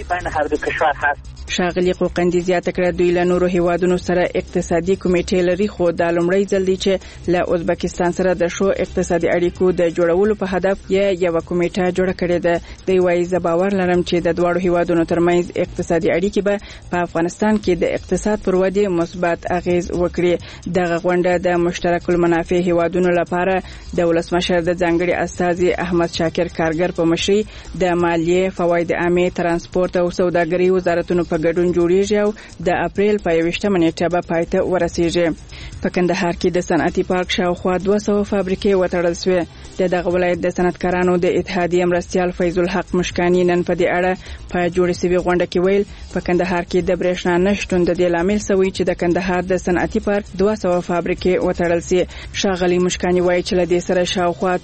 شاغلی قوقندي زیاته کړه دوی له نورو هیوادونو سره اقتصادي کمیټې لري خو د لومړی ځل دی چې له ازبکستان سره د شو اقتصادي اړیکو د جوړولو په هدف یو کمیټه جوړه کړې ده. دوی وايي زه باور لرم چې د دواړو هیوادونو ترمنځ اقتصادي اړیکې به په افغانستان کې د اقتصاد پر ودې مثبت اغیز وکړي. دغه غونډه د مشترک المنافع هیوادونو لپاره د ولسمشر د ځانګړي استازي احمد شاکر کارګر په مشرۍ د مالیې فواید عامه ترانسپورت او سوداګرۍ وزارتونو په ګډون جوړیږي او د اپریل په 21 نیټه به پای ته ورسیږي. په کندهار کې د صنعتي پارک شاوخوا 200 فابریکې وتړل شوې. دغه ولایت د صنعتکارانو د اتحادیې مرستیال فیض الحق مشکانی نن په دې اړه په جوړې شوی غونډه کې ویل په کندهار کې د برېښنا نشټون د دې لامل سوي چې د کندهار د صنعتي پارک 200 فابریکې وتړل شي. شاغلی مشکانی وایي چې له دې سره شاوخوا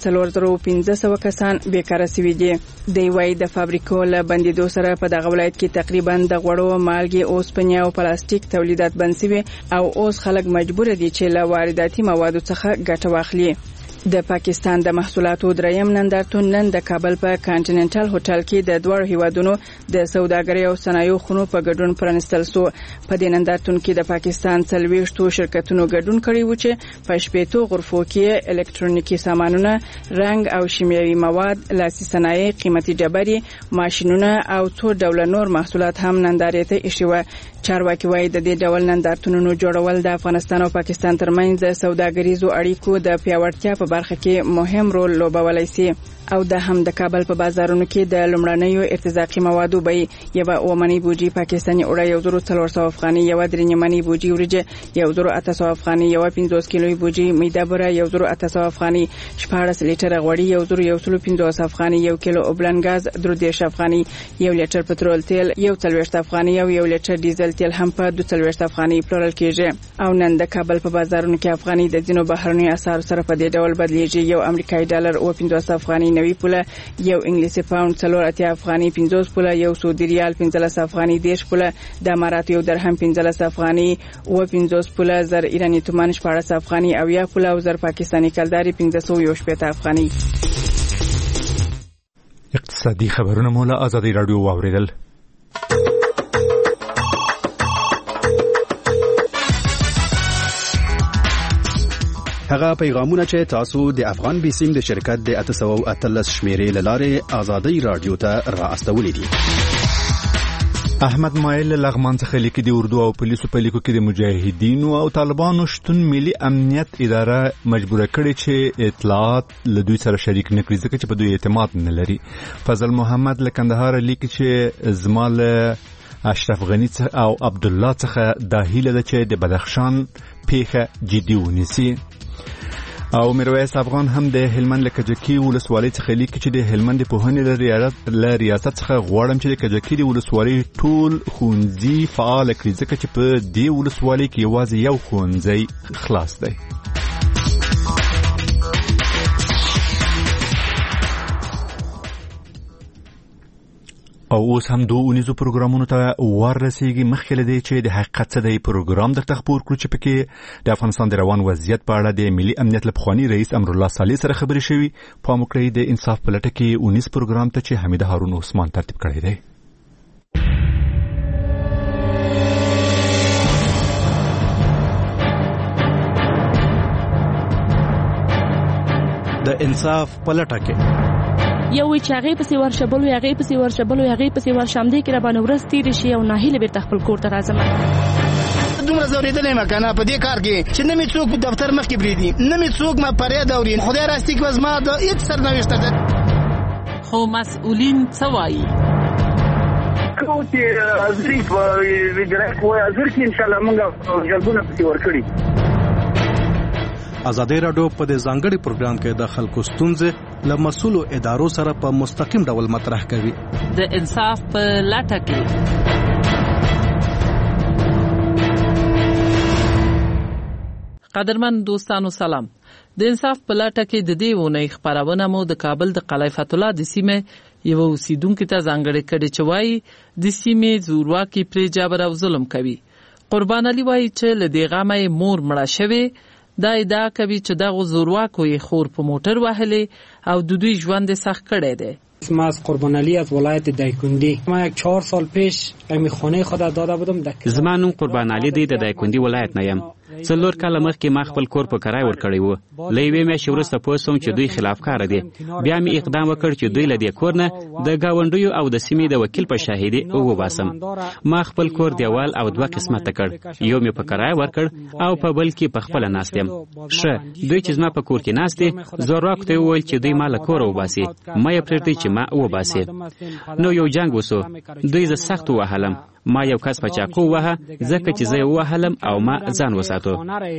4500 کسان بیکاره شوي دي. دی وایي د فابریکو له بندیدو سره په دغه ولایت کې تقریبا د غوړو مالګې اوسپنې او پلاستیک تولیدات بند شوي او اوس خلک مجبور دي چې له وارداتي موادو څخه ګټه واخلي. د پاکستان د محصولاتو دریم نندارتون نن د کابل په کانټیننټل هوټل کې د دوه هیوادونو د سوداګرۍ او صنایعو خونو په ګډون پرانستل شو. په دې نندارتون کې د پاکستان 40 شرکتونو ګډون کړی و چې په 15 غرفو کې الکترونیکي سامانونه، رنګ او شیمیاوي مواد، لاسي صنایع، قیمتي ډبرې، ماشینونه او څو ډول نور محصولات هم نندارې ته ایښي و. چارواکي وايي د دې ډول نندارتونونو جوړول د افغانستان او پاکستان ترمنځ د سوداګریزو اړیکو د پیاوړتیا په برخه کې مهم رول لوبولای شي او د هم د کابل په بازارونو کې د لومړنیو ارتزاقي موادو به یو اومنی بوجي پاکستاني اوړه 1400 افغاني، یو درنیمنی بوجي ورجه 1800 افغاني، یو 50 کیلوي بوجي میده بره 1800 افغاني، 14 لیټر غوړي 1150 افغاني، 1 کیلو اوبلن غاز 3 افغاني، 1 لیټر پټرول تیل 140 افغاني، یو لیټر ډیزل تیل هم په 240 افغاني پلورل کیږي. او نن د کابل په بازارونو کې افغاني د ځینو بهرنیو اسعارو سره په دې ډول بدلیږي. یو امریکایي ډالر 50 افغاني 90 پوله، یو انګلیسي پاوند 4 افغاني 50 پوله، یو سعودي ریال 15 افغاني 10 پوله، د امارات یو درهم 15 افغاني 50 پوله، زر ایرانی تومان 14 افغاني او یا پوله، او زر پاکستاني کلداري 1510 افغاني. اقتصادي خبرونه مولا آزادي رادیو واوریدل. هغه پیغامونه چې تاسو د افغان بیسیم د شرکت د 813 شمیرې لاره آزادي رادیو ته راستولې دي. احمد مایل لغمان څخه لیکي د اردو او پولیسو په لیکو کې د مجاهدینو او طالبانو شتون ملي امنیت اداره مجبوره کړي چې اطلاعات له دوی سره شریک نه کړي ځکه چې په دوی اعتماد نه لري. فضل محمد له کندهار لیکي چې زمال اشرف غنی او عبد الله څخه د هیله ده چې د بدخشان پیښه جدي ونیسي. او میرویس افغان هم د هلمند له کجکی ولسوالۍ څخه لیکي چې د هلمند په پوهنې له ریاست څخه غواړم چې د کجکی د ولسوالۍ ټول ښوونځي فعال کړي ځکه چې په دې ولسوالۍ کې یوازې یو ښوونځی خلاص دی. او اوس هم دو اونیزو پروګرامونو ته ورسیږي. مخکې له دې چې د حقیقت څه دی پروګرام درته خپور کړو چې پکې د افغانستان د روان وضعیت په اړه د ملي امنیت له پخواني رئیس امرالله صالح سره خبرې شوي. پام وکړئ د انصاف په لټه کې اونیز پروګرام ته چې حمیده هارون عثمان ترتیب کړی دی. د انصاف په لټه کې یو چې هغه پسې ورشبلو هغه پسې ورشبلو هغه پسې ورشمدې کې را باندې ورځ تیر شي او ناهیله بیرته خپل کور ته راځم. دومره زوریدلې ما کنه په دې کار کې چې نه می څوک په دفتر مخ کې بریدي، نه می څوک ما پرې دورین. خدای راستي کې وزما د هیڅ سرنوشت ده. خو مسؤلین څه وایي؟ کو چې ازری په ویډرا کوه ازر کې ان شاء الله موږ جلبونه پسې ورکړي. آزادي رادیو په دې ځانګړي پروګرام کې د خلکو ستونزې له مسؤلو ادارو سره په مستقیم ډول مطرح کوي. د انصاف په لټه کې قدرمن دوستانو سلام. د انصاف په لټه کې د دې ونې خبرونه مو د کابل د قلعه فتح الله د سیمه یو اوسیدونکو ته ځانګړي کړي چې وایي د سیمه زورواکي پر جبر او ظلم کوي. قربان علي وایي چې له دې غمه مور مړه شوی. دا ادعا کوي چې دغه زورواکو یې خور په موټر وهلې او د دوی ژوند سخت کړی دی. اسم از قربان علی از ولایت دایکندی. ما 4 سال پیش امی خونه خود داده بودم. زمانم قربان علی دی د دایکندی ولایت نه یم. څلور کاله مخکې ما خپل کور په کرای ورکړی و. لېوې مې شورسته پوسوم چې دوی خلافکار دي. بیا مې اقدام وکړ چې دوی لدی کور نه د گاونډیو او د سیمې د وکیل په شاهدي او وباسم. ما خپل کور دیوال او دوه قسمت کړ. یو مې په کرای ورکړ او په بل کې په خپل ناستم. شه دوی چې ما په کور کې ناستې زوراک ته وویل چې دوی مال کور وباسي. ما یې پرېږدي چې ما وباسي. نو یو جنگ وسو. دوی ز سخت وهلم. ما یو کس په چاقو وهه ځکه چې زه وهلم او ما ځان وساتو.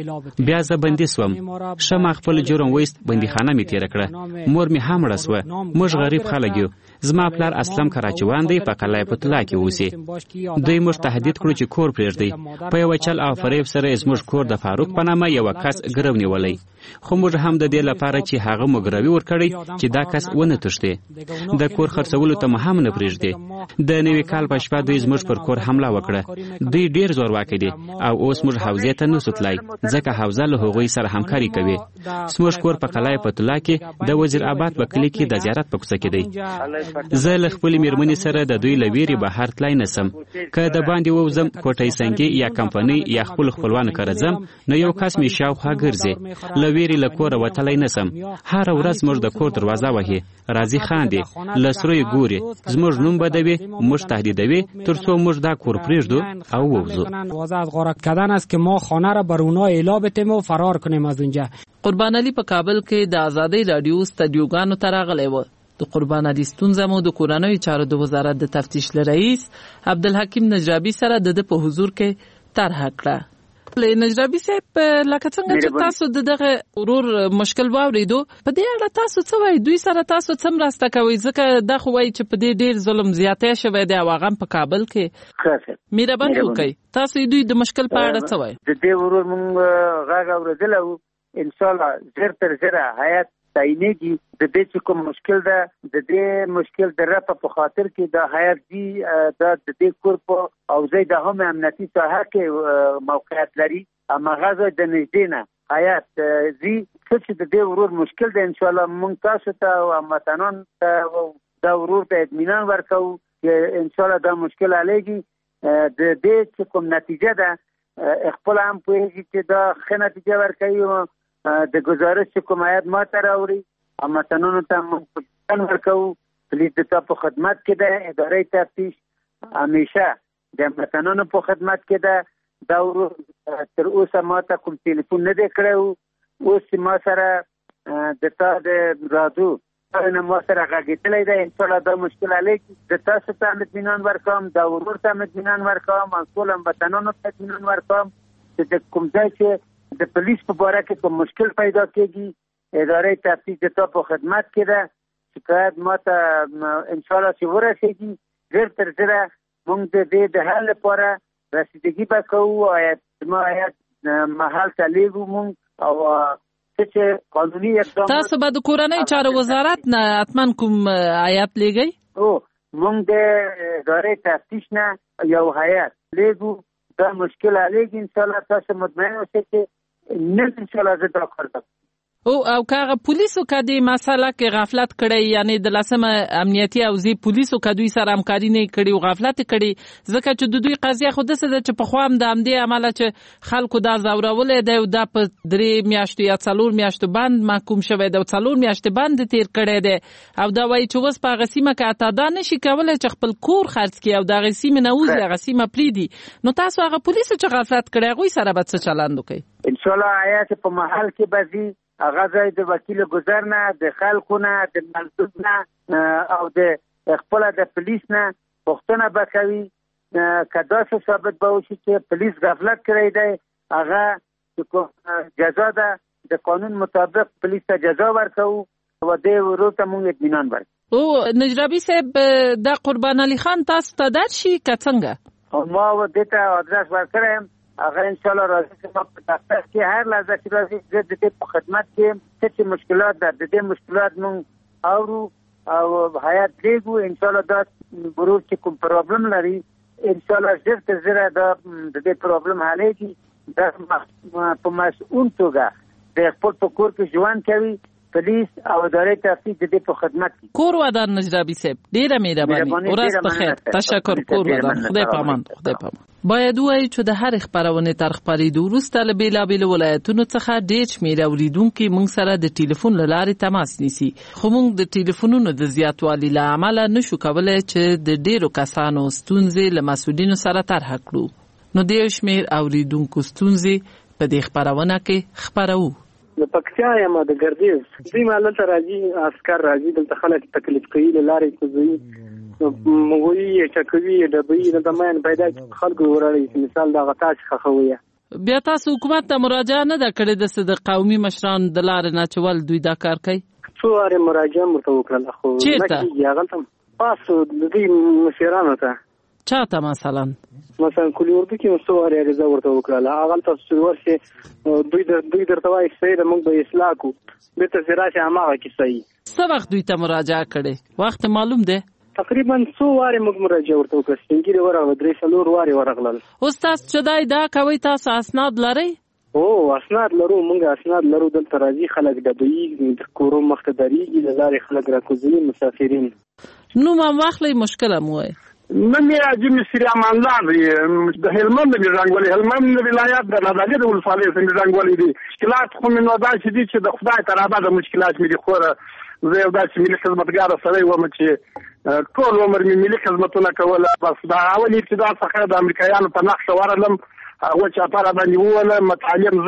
بیا زه بندي سوم. شمه خپل جرم وست بندیخانه می تیر کړه. مور می هم رسوه. موږ غریب خلک یو. زما پلار اسلام کراچوان دی په قلعه فتح الله کې اوسي. دوی موږ تهدید کړو چې کور پرېږدي. په یو چل او فریب سره زموږ کور د فاروق په نامه یو کس ګرو نیولای. خو موږ هم د دې لپاره چې هغه مګروي ورکړي چې دا کس ونه تښتي. د کور خرڅولو ته هم نه پرېږدي. د نوې کال په شپه دوی زموږ پر کور حمله وکړه. دوی ډیر زورواکي دي او اوس موږ حوزې ته نه سوتلای ځکه حوزه له هغوی سره همکاري کوي. زموږ کور په قلعه فتح الله کې د وزیر آباد په کلی کې د زیارت په کوڅه کې دی. زه له خپل میرمنې سره د دوی لویری بهر تلای نسم. که د باندې ووزم کوټې سنگي یا کمپنی یا خپلوان کرځم نو یو کس می شاوخوا ګرځي. لویری له کور وتلای نسم. هر ورځ موږ د کور دروازه وهي. راضی خاندي لسروي ګوري. زموږ نوم بدوي موږ تهدیدوي ترڅو موږ دا کور پرېږدو او ووزو. واضح از غارت کردن است که ما خانه را بر اونها اعلام بتیم و فرار کنیم از اونجا. قربان علي په کابل کې د آزادۍ رادیو استودیوګانو ته راغلی و. د قربان علي ستونزه مو د کورنیو چارو د وزارت د تفتیش رئیس عبدالحکیم نجرابي سره د په حضور کې طرح کړه. نجرابي صاحب لکه څنګه چې تاسو دغه ورور مشکل واوریدو په دې اړه تاسو څه وایي دوی سره تاسو څه مرسته کوي ځکه دا خو وایي چې په دې ډیر ظلم زیاتې شوی دی او هغه په کابل کې مهرباني وکړئ تاسو دوی د مشکل په اړه څه وایي د دې ورور مونږ غاغ اوریدل ان شاء الله زر تر زر حیات تاینېږي د دې چې کوم مشکل ده د دې مشکل د رفع په خاطر کې د حیات دی د دې کور په او زه د هم امنیتي ساحه کې موقعیت لري اما غزه د نږدې نه حیات زی چې د دې ورور مشکل ده ان شاء الله مونږ تاسو ته او هموطنان ته دا ورور ته اطمینان ورکو چې ان شاء الله دا مشکل حلېږي د دې چې کوم نتیجه ده خپل هم پوهیږي چې دا ښه نتیجه ورکوي د گزارش کوم آیات ما ته راوړي هموطنانو ته موږ ورکو پولیس د تا په خدمت کې ده ادارې تفتیش همیشه د هموطنانو په خدمت کې ده دا ورور تر اوسه ما ته کوم ټلیفون نه دی کړی اوس ما سره د تا د رادیو نه ما سره غږېدلی دی ان شاء الله دا مشکل حلېږي د تاسو ته اطمینان ورکوم دا ورور ته اطمینان ورکوم او ټول هموطنانو ته اطمینان ورکوم چې د کوم ځای چې د پولیس په باره کې کوم مشکل پیدا کېږي ادارې تفتیش د تا په خدمت کې ده شکایت ما ته ان شاء الله چې ورسېږي زر تر زره موږ د دې د حل لپاره رسیدګي به کوو ما آیات محل ته لیږو موږ او چې قانوني اقدام تاسو به د کورنۍ چارو وزارت نه حتما کوم آیات لیږئ موږ د ادارې تفتیش نه یو آیات لیږو دا مشکل حلېږي ان شاء الله تاسو مطمئن اوسئ چې نن ان شاء الله زه دا کار کوم او کاغه پولیسو کدي مسله کې غفلت کړي یعنی د لاسمه امنیتي او زی پولیسو کدوې سره همکاري نه کړي او غفلت کړي ځکه چې د دوی قضیه خود څه ده چې په خوام د امدې عمله چې خلکو دا زورولې دی او دا په 3 میاشتې یا 4 میاشتې باندې محکوم شوی دی او 4 میاشتې باندې تیر کړي دی او دا وایي چې وس په غسیمه کې اته دا نشي کولای چې خپل کور خرڅ کړي او دا غسیمه نه وځي غسیمه پریدي نو تاسو هغه پولیسو چې غفلت کړي غوي سره به څه چلند وکړي ان شاء الله آیات په محل کې بزي هغه ځای د وکیل گذر نه د خلکو نه د ملزوم نه او د خپل د پولیس نه پوښتنه وکوي کدا څه ثابت به وشي چې پولیس غفلت کړی دی هغه جزا ده د قانون مطابق پولیس ته جزا ورکوو او د ورور ته موږ اطمینان ورکوو او نجرابي صاحب د قربان علي خان تاسو ته درشي که څنګه ما ودته ادرس ورکړم اگر ان شاء الله راځي چې ما په دفتر کې هر لحظه چې راځي د دې په خدمت کې څه مشکلات ده د دې مشکلات مونږ اورو او حیات دیګو ان شاء الله دا ورور چې کوم پرابلم لري ان شاء الله زر ته زر دا د دې پرابلم حلېږي دا په مسؤل توګه د خپل کور کې ژوند کوي پولیس او ادارې تفتیش د دې په خدمت کې کور ودان نجرابي صاحب ډیره مهرباني ورځ بخیر تشکر کور ودان خدای پامان باید وایي چې د هر خبرونه تر خبرېدو وروسته له بیلابېلو ولایتونو څخه ډېر شمېر اوریدونکي موږ سره د ټلیفون له لارې تماس نیسي خو موږ د ټلیفونونو د زیاتوالي له امله نشو کولی چې د ډېرو کسانو ستونزې له مسؤلینو سره طرح کړو نو د یو شمېر اوریدونکو ستونزې په دې خبرونه کې خبرو د پکتیا یم د ګردیز دوی ماله ته راځي عسكر راځي دلته خلک تکلیف کوي لارې کوي موږ چکوي د بې د ماین پیدا خلکو ورړي مثال دا غتا څخه خوي بیا تاسو حکومت ته مراجعه نه ده کړې د قومي مشران د لارې نه چول دوی دا کار کوي څو واره مراجعه مرته وکړه خو چیرته یاغلتم پاسو د دې مشرانو ته چاته مثلا کلی اردو کې مستواره رضا ورته وکړه هغه تاسو ورسه دوی درته وایي چې موږ به اصلاح کو به ته زراعت عامه کې صحیح څه وخت دوی ته مراجعه کړي وخت معلوم ده تقریبا 100 واره موږ مراجعه ورته وکړه څنګه ورغله 300 واره ورغله استاد چدای دا کوي تاسو اسناد لرئ او اسناد لرو موږ اسناد لرو دلته راځي خلک د دوی کورو مختدري د لارې خلک راکوزي مسافرین نو ما واخلې مشکله مو من راځي مصری امان الله د هلمند د رنگولي هلمند ولایت د لادګي د ولسوالۍ څخه رنگولي دي مشکلات خو من ودا چې د خدای تعالی د مشکلات مې خوره زه یو داسې ملي خدمتګار سره وم چې ټول عمر مې ملي خدمتونه کوله بس دا اول ابتدا څخه د امریکایانو په نقشه ورلم هغه چې په اړه باندې وله متعلم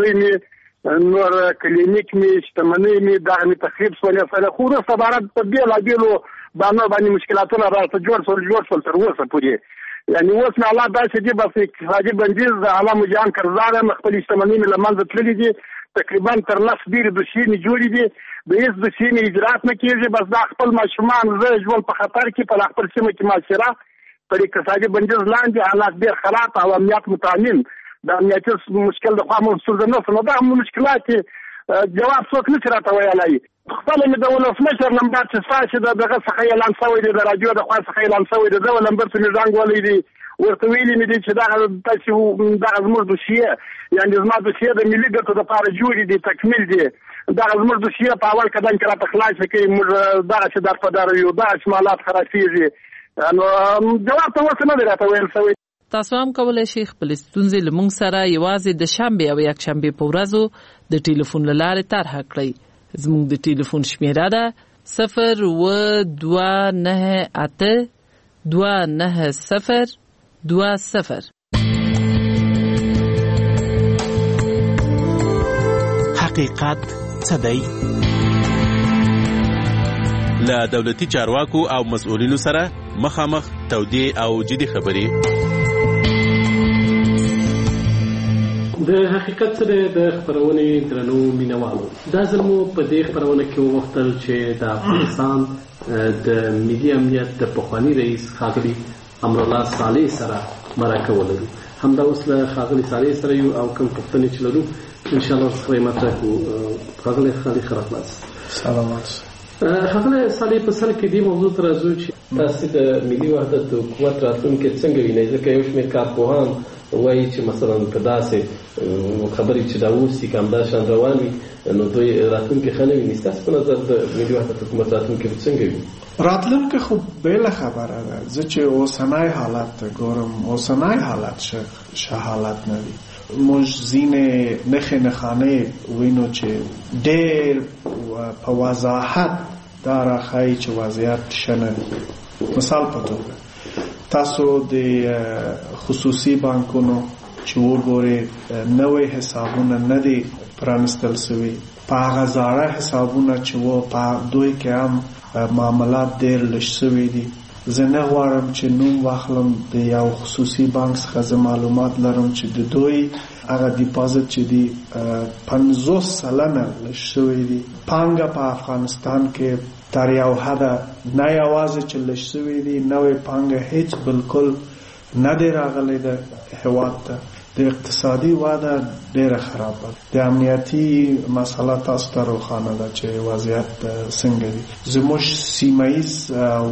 زوی نور کلینیک مې شتمنۍ مې دغه تخریب سولې سره خو رسته بارد په بیل بیلو باندې مشکلاتونه راځي جوړ تر اوسه پورې یعنی اوس نه الله داسې دي بس اقتصادي بندیز د عالم جهان قرضدار خپل شتمنۍ له منځه تللي دي تقریبا تر 10 ډېرې دوسیې جوړې دي د هېڅ دوسیې اجرات نه کېږي بس دا خپل ماشومان زه ژوند په خطر کې په خپل سیمه کې معاشره پر اقتصادي بندیز لاندې حالات ډېر خراب او امنیت متامین د امنیتي مشکل د خوا محسوس نه شو نو دا مشکلات جواب څوک نشي راته ویلی خپل مې د ولسمشر نمبر چې ستاسې د دغه څخه اعلان شوی دی د راډیو د خوا څخه اعلان شوی دی دغه نمبر ته مې زنګ وهلی دی ورته ویلي مې دي چې دغه تاسې دغه زموږ دوسیې یعنې زما دوسیې د ملي ګټو دپاره جوړې دي تکمیل دي دغه زموږ دوسیې په اول قدم کې راته خلاصې کوي موږ دغسې در په در یو دغسې مالات خلاصېږي نو جواب ته اوس نه دی راته ویل شوی تاسو هم کولی شئ خپلې ستونزې له موږ سره یوازې د شنبې او یکشنبې په ورځو د ټلیفون له لارې طرحه کړئ زموږ د ټلیفون شمیره ده 029829020 حقیقت څه دی؟ له دولتي چارواکو او مسؤلینو سره مخامخ تودې او جدي خبرې د حقیقت سره د خبرونې درنو مینوالو دا ځل مو په دې خبرونه کې وغوښتل چې د افغانستان د ملي امنیت د پخواني رئیس ښاغلي امرالله صالح سره مرکه ولرو همدا اوس له ښاغلي صالح سره یو او کوم پوښتنې چې لرو انشاءالله ورڅخه یې مطرح کړو ښاغلی خالي ښه راغلاست سلامات ښاغلی صالح په سر کې دې موضوع ته راځو چې تاسې د ملي وحدت د قوت راتلونکی څنګه وینئ ځکه یو شمېر کارپوهان وایي چې مثلا که داسې خبرې چې دا اوس دي که همدا شان روان وي نو دوی راتلونکی ښه نه ویني ستاسې په نظر د ملي وحدت حکومت راتلونکی به څنګه وي راتلونکی خو بېله خبره ده زه چې اوسنی حالت ته ګورم اوسنی حالت ښه حالت نه وي موږ ځینې نښې نښانې وینو چې ډېر په وضاحت دا راښایي چې وضعیت ښه نه دی مثال په توګه تاسو د خصوصي بانکونو چې وګورئ نوې حسابونه نه دي پرانستل شوي په هغه زاړه حسابونه چې و په دوی کې هم معاملات ډېر لږ شوي دي زه نه غواړم چې نوم واخلم د یو خصوصي بانک څخه زه معلومات لرم چې د دوی هغه ډیپازټ چې دي 50% لږ شوي دي پانګه په افغانستان کې تر یو حده نه یوازې چې لږ شوي دي نوې پانګه هیڅ بالکل نه دی راغلی د هېواد ته د اقتصادي وده ډېره خرابه د امنیتي مسله تاسو ته روښانه ده چې وضعیت څنګه دي زموږ سیمهیز او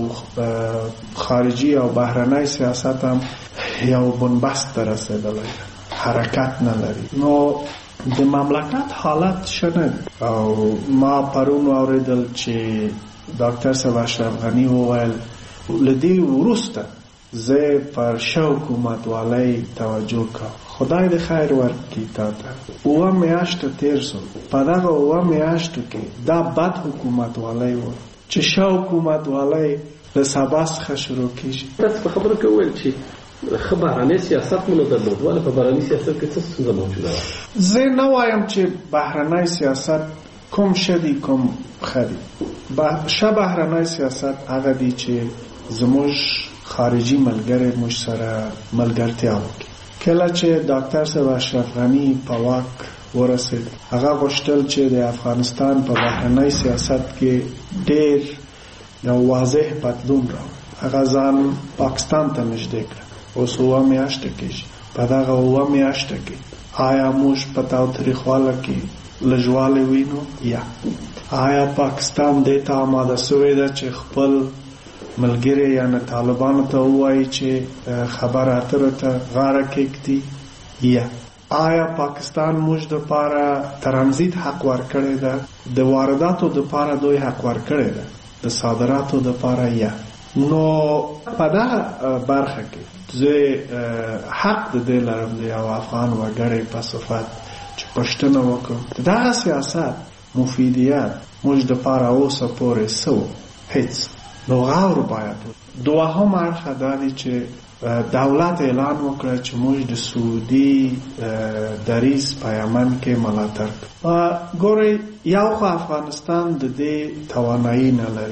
خارجي او بهرنی سیاست هم یو بنبست ته رسېدلی ده حرکت نه لري نو د مملکت حالت ښه نه دی او ما پرون واورېدل چې ډاکټر صاحب اشرف غني وویل له دې وروسته زه پر ښه حکومتوالۍ توجه کوم خدای دې خیر ورکړي تا ته 7 میاشتې تېر شول په دغه 7 میاشتو کې دا بد حکومتوالۍ وه چې ښه حکومتوالۍ له سبا څخه شروع کېږي تاسو په خبرو کې وویل چې ښه بهرنی سیاست مو نه درلود ولې په بهرني سیاست کې څه ستونزه موجوده وه زه نه وایم چې بهرنی سیاست کوم ښه دي کوم ښه دي ښه بهرنی سیاست هغه دی چې زموږ خارجي ملګری موږ سره ملګرتیا وکړي کله چې ډاکټر صاحب اشرف غني په واک ورسېد هغه غوښتل چې د افغانستان په بهرنی سیاست کې ډېر یو واضح بدلون راوړي هغه ځان پاکستان ته نږدې کړ اوس 7 میاشتې کېږي په دغه 7 میاشتو کې آیا موږ په تاوتریخواله کې لږوالی وینو یا آیا پاکستان دې ته آماده شوی ده چې خپل ملګری یعنی طالبانو ته ووایي چې خبره اتره ته غاړه کېږدي یا آیا پاکستان موږ دپاره ترانزیت حق ورکړی ده د وارداتو دپاره دوی حق ورکړی ده د صادراتو دپاره یا نو په دغه برخه کې زه حق د دې لرم د یو افغان وګړی په صفت چې پوښتنه وکړم دغه سیاست مفیدیت موږ دپاره اوسه پورې څه و هېڅ نو غور باید دوهم اړخ دا دی چې دولت اعلان وکړه چې موږ د سعودي دریځ په یمن کې ملاتړ کوو ګورئ یو خو افغانستان د دې توانایي نه لري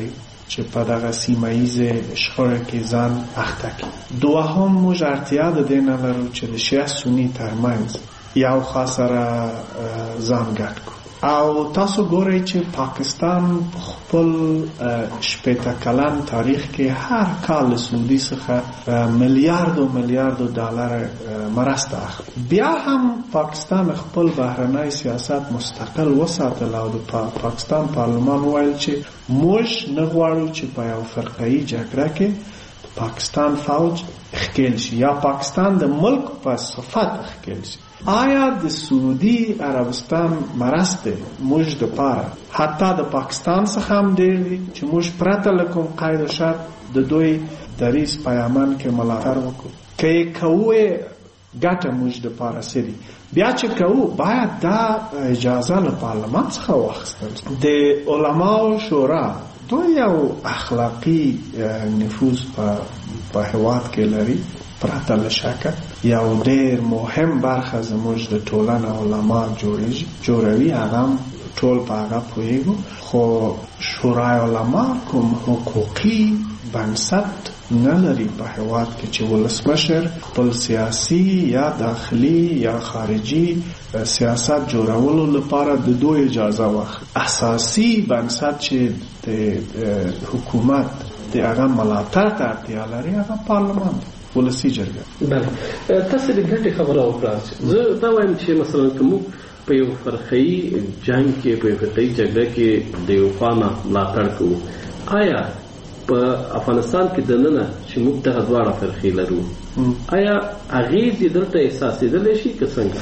چې په دغه سیمه ییزه شخړه کې ځان اخته کړي. دوهم موږ اړتیا د دې نه لرو چې د شیعه سني ترمنځ یو خاصره ځان ګډ کړو. او تاسو ګورئ چې پاکستان خپل شپېته کلن تاریخ کې هر کال سعودي څخه میلیارډو ډالر مرسته اخلي. بیا هم پاکستان خپل بهرنی سیاست مستقل وساتل او د پاکستان پارلمان ویل چې موږ نه غواړو چې په یو فرقه‌ای جګړه کې پاکستان فوج ښکېل شي یا پاکستان د ملک په صفت ښکېل شي. آیا د سعودي عربستان مرسته موږ د پاره حتی د پاکستان څخه هم ډېر دي چې موږ پرته له کوم قید و شرط د دوی دریځ په یمن کې ملاتړ وکړو؟ که یې کوو ګټه موږ د پاره څه دي؟ بیا چې کوو باید دا اجازه له پارلمان څخه واخیستل. د علماو شورا دوی یو اخلاقی نفوذ په هېواد کې لري پرته له شکه. یو ډېر مهم برخه زموږ د ټولنې علما جوړوي، هغه ټول په هغه پوهېږو، خو شورای علما کوم حقوقي بنسټ نه لري په هېواد کې چې ولسمشر خپل سیاسي یا داخلي یا خارجي سیاست جوړولو لپاره د دوی اجازه واخلي. اساسي بنسټ چې د حکومت د هغه ملاتړ ته اړتیا لري هغه پارلمان دی، ولسي جرګه. بله، تاسو د ګټې خبره وکړه. زه دا وایم چې مثلا که موږ په یو فرقه‌ای جنګ کې په یو فرقه‌ای جګړه کې د یو خوا نه ملاتړ کوو، آیا په افغانستان کې دننه چې موږ دغه دواړه فرقې لرو آیا اغېزې دلته احساسېدلی شي که څنګه؟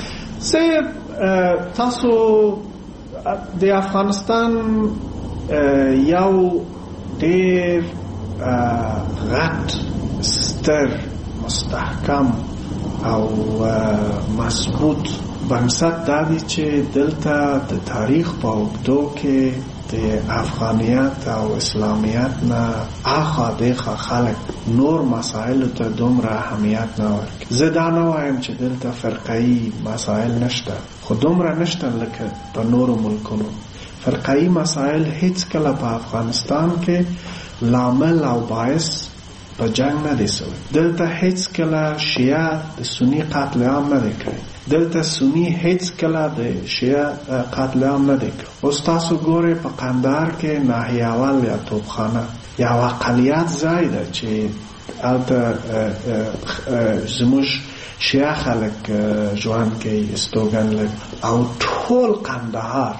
تاسو د افغانستان یو ډېر غټ ستر مستحکم او مضبوط بنسټ دا دی چې دلته د تاریخ په اوږدو کې د افغانیت او اسلامیت نه اخوا دغه خلک نور مسائل ته دومره اهمیت نه ورکوي. زه دا نه وایم چې دلته فرقه‌ای مسائل نشته، خو دومره نشته لکه په نورو ملکونو. فرقه‌ای مسائل هیڅ کله په افغانستان کې لامل او باعث په جنگ نه دی شوی. دلته هیڅ کله شیعه د سنی قتل عام نه دی کړی، دلته سنی هیڅ کله د شیعه قتل عام نه دی کړی. اوس تاسو ګورئ په قندهار کې ناحیه اول یا توپخانه یا اقلیت ځای ده چې هلته زموږ شیعه خلک ژوند کوي، استوګن لري، او ټول قندهار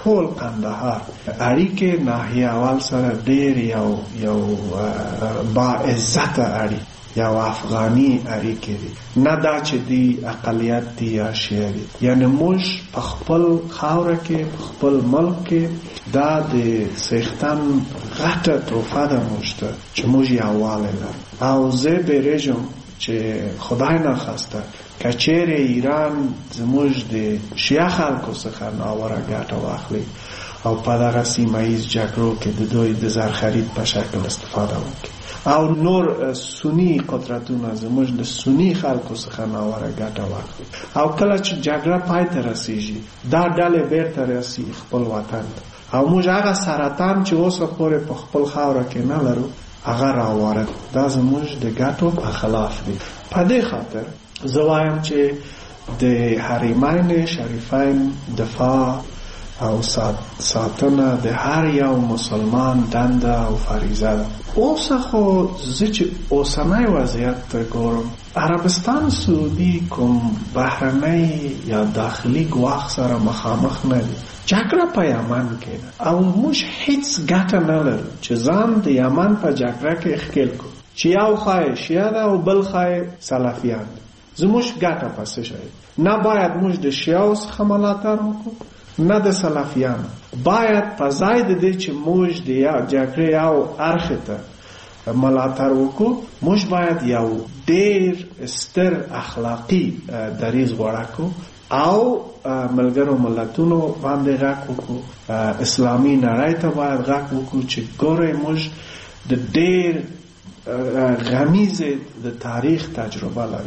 اړیکې ناحیه اول سره ډېر یو با عزت اړیکې، یو افغاني اړیکې دي، نه دا چې دی اقلیت دی یا شیعه دي. یعنی موږ په خپل خاوره کې په خپل ملک کې دا د څښتن غټه تحفه ده موږ ته چې موږ یووالی لرو. او زه بیریږم چې خدای نخواسته که چیرې ایران زموږ د شیعه خلکو څخه ناوړه ګټه واخلي او په دغه سیمه ییز جګړو کې د دوی د زرخرید په شکل استفاده وکړي او نور سنی قدرتونه زموږ د سنی خلکو څخه ناوړه ګټه واخلي او کله چې جګړه پای ته رسیږي دا ډلې بیرته راسي خپل وطن ته او موږ هغه سرطان چې اوسه پورې په خپل خاوره کې نه لرو هغه راوارد. دا زموږ د ګټو په خلاف دی. په دې خاطر زه وایم چې د حرمین شریفین دفاع او ساتنه د هر یو مسلمان دنده او فریضه ده. اوسه خو زه چې اوسنی وضعیت ته ګورم، عربستان سعودي کوم بهرنی یا داخلي ګواښ سره مخامخ نه دي. جګړه په یمن کې ده او موږ هیڅ ګټه نه لرو چې ځان د یمن په جګړه کې ښکېل کړو چې یو خوا شیعه ده او بل خوا سلفیان ده. زموږ ګټه په څه شی؟ نه باید موږ د شیعو څخه ملاتړ وکړو نه د سلفیانو. باید په ځای د دې چې موږ د جګړې یو اړخ ته ملاتړ وکړو، موږ باید یو ډېر ستر اخلاقي دریځ غوره کړو او ملګرو ملتونو باندې غږ وکړو، اسلامي نړۍ ته باید غږ وکړو چې ګورئ موږ د ډېر غمیزه د تاریخ تجربه لرو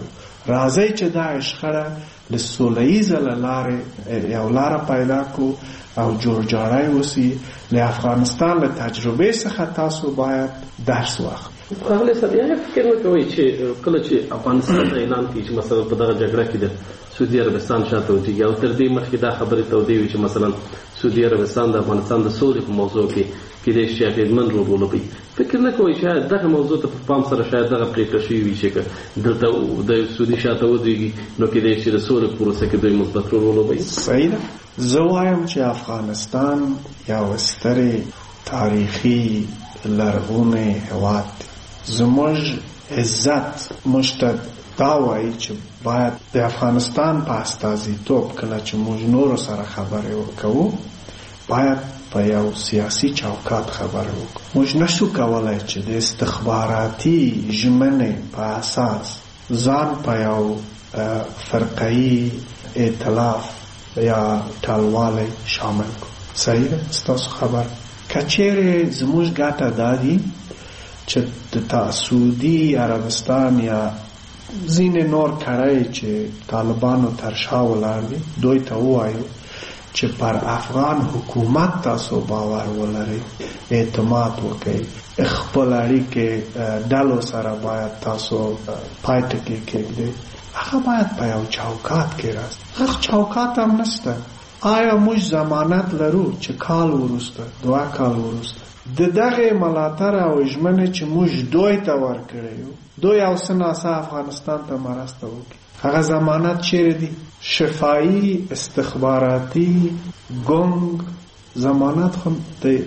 راځي چې دا شخړه له سولهییزه لارې یو لار پیدا کو او جوړجاړی وسی. له افغانستان له تجربې څخه تاسو باید درس واخلئ. اغلی صاحب یا فکر نه کوئ چې کله چې افغانستان ته اعلان کړي چې مثلا په دغه جګړه کې د سعودي عربستان شاته وځي او تر دې مخکې دا خبرې تودې وي چې مثلا سعودي عربستان د افغانستان د سولې په موضوع کې کېدای شي اغېزمن رول ولوبوي، فکر نه کوئ چې دغه موضوع ته په پام سره شاید دغه پرېکړه شوې وي چې دلته د سعودي شاته ودرېږي نو کېدای شي د سولې په پروسه کې دوی مثبت رول ولوبوي؟ صحیح ده. زه وایم چې افغانستان یو ستر تاریخي لرغونی هېواد دی. زموږ عزت موږ ته دا وایي چې باید د افغانستان په استازیتوب کله چې موږ نورو سره خبرې وکړو باید په یو سیاسي چوکاټ خبرې وکړو. موږ نشو کولی چې د استخباراتي ژمنې په اساس ځان په یو فرقه‌ایي ائتلاف یا ټالوالی شامل کړو. صحیح ده ستاسو خبر. که چیرې زموږ ګټه دا دي چې د سعودي عربستان یا ځینې نور کړی چې طالبانو تر شا ولاړ دي دوی ته ووایو چې پر افغان حکومت تاسو باور ولرئ، اعتماد وکړئ، خپل اړیکې ډلو سره باید تاسو پای ټکی کېږدئ، هغه باید په یو چوکاټ کې راست. هغه چوکاټ هم نشته. آیا موږ ضمانت لرو چې کال وروسته 2 کال وروسته د دغه ملاتړ او ژمنې چې موږ دوی ته ورکړی یو دوی او څه ناڅه افغانستان ته مرسته وکړي، هغه ضمانت چیرې دي؟ شفاهي استخباراتي ګونګ ضمانت خو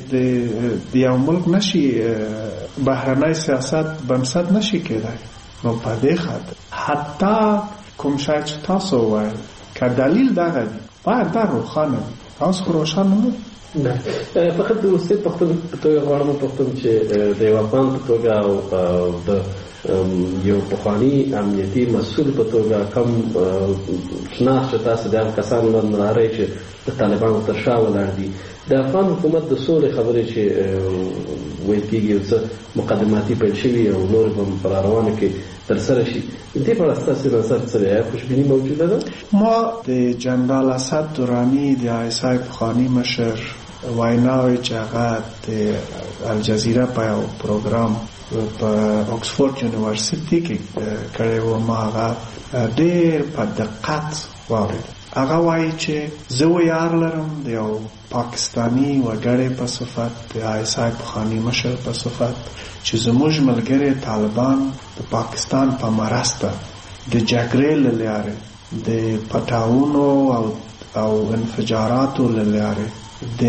د یو ملک نشي بهرنی سیاست بنسټ نشي کېدای. نو په دې خاطر حتی کوم شی چې تاسو وایئ که دلیل دغه دی باید دا روښانه وي. تاسو خو روښانه نه نه فقط د اوسې پښتون په توګه غواړم پښتون چې د یو افغان په توګه او د یو پخواني امنیتي مسؤل په توګه کوم شناخت چې تاسو د هغو کسانو لرئ چې د طالبانو تر شا ولاړ دي د افغان حکومت د سولې خبرې چې ویل کېږي یو څه مقدماتي پیل شوي او نورې به په راروانه کې ترسره شي، دې په اړه ستاسو نظر څه دی؟ خوشبیني موجوده ده؟ ما د جنرال اسد درانی د آیسای پخواني مشر ویناوی چې هغه د الجزیره په یو پروګرام په اکسفورد یونیورسيټي کې کړی و، ما هغه ډېر په دقت واورېد. هغه وایي چې زه ویاړ لرم د یو پاکستانی وګړی په صفت د آیسای پخواني مشر په صفت چې زموږ ملګري طالبان د پاکستان په مرسته د جګړې له لارې د پټاونو او انفجاراتو له لارې د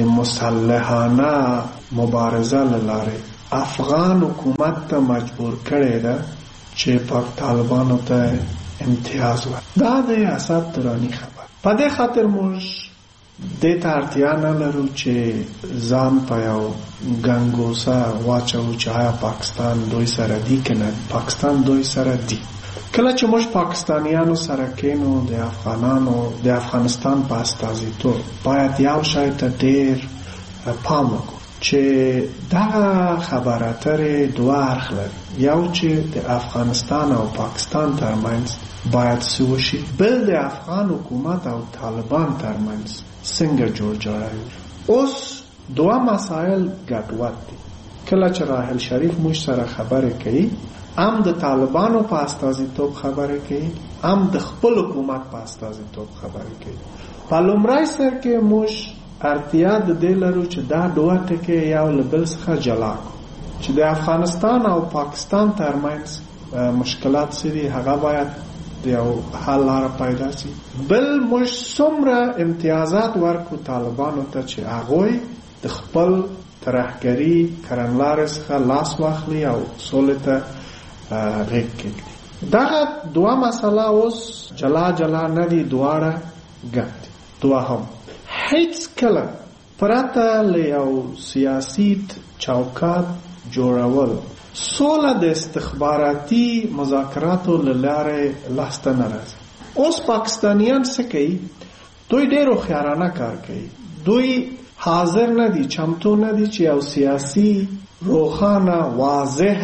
مسلحانه مبارزه له لارې افغان حکومت ته مجبور کړی ده چې په طالبانو ته امتیاز ورکړي. دا د اسد درانی خبر. په دې خاطر موږ دې ته اړتیا نه لرو چې ځان په یو ګنګوسه واچو چې آیا پاکستان دوی سره دی که نه. پاکستان دوی سره دی. کله چې موږ پاکستانیانو سره کینو د افغانانو د افغانستان په استازیتوب باید یو شی ته ډېر پام وکړو چې دغه خبره اترې دوه اړخ لري. یو چې د افغانستان او پاکستان ترمنځ باید څه وشي، بل د افغان حکومت او طالبان ترمنځ څنګه جوړجاړی. اوس دوه مسایل ګډوډ دي. کله چې راحل شریف موږ سره خبرې کوي هم د طالبانو په استازیتوب خبرې کوي هم د خپل حکومت په استازیتوب خبرې کوي. په لومړی سر کې موږ اړتیا د دې لرو چې دا دوه ټکي یو له بل څخه جلا کړو چې د افغانستان او پاکستان ترمنځ مشکلات څه دي هغه باید د یو حل لاره پیدا شي. بل موږ څومره امتیازات ورکړو طالبانو ته چې هغوی د خپل ترهګري کړنلارې څخه لاس واخلي او سولې ته غېږ کېږدي. دغه دوه مسله اوس جلا جلا نه دي، دواړه ګډ دي. دوهم هیڅ کله پرته له یو سیاسي چوکاټ جوړول سوله د استخباراتي مذاکراتو له لارې لاسته نه راځي. اوس پاکستانیان څه کوي؟ دوی ډېر هوښیارانه کار کوي. دوی حاضر نه دي، چمتو نه دي چې یو سیاسي روښانه واضحه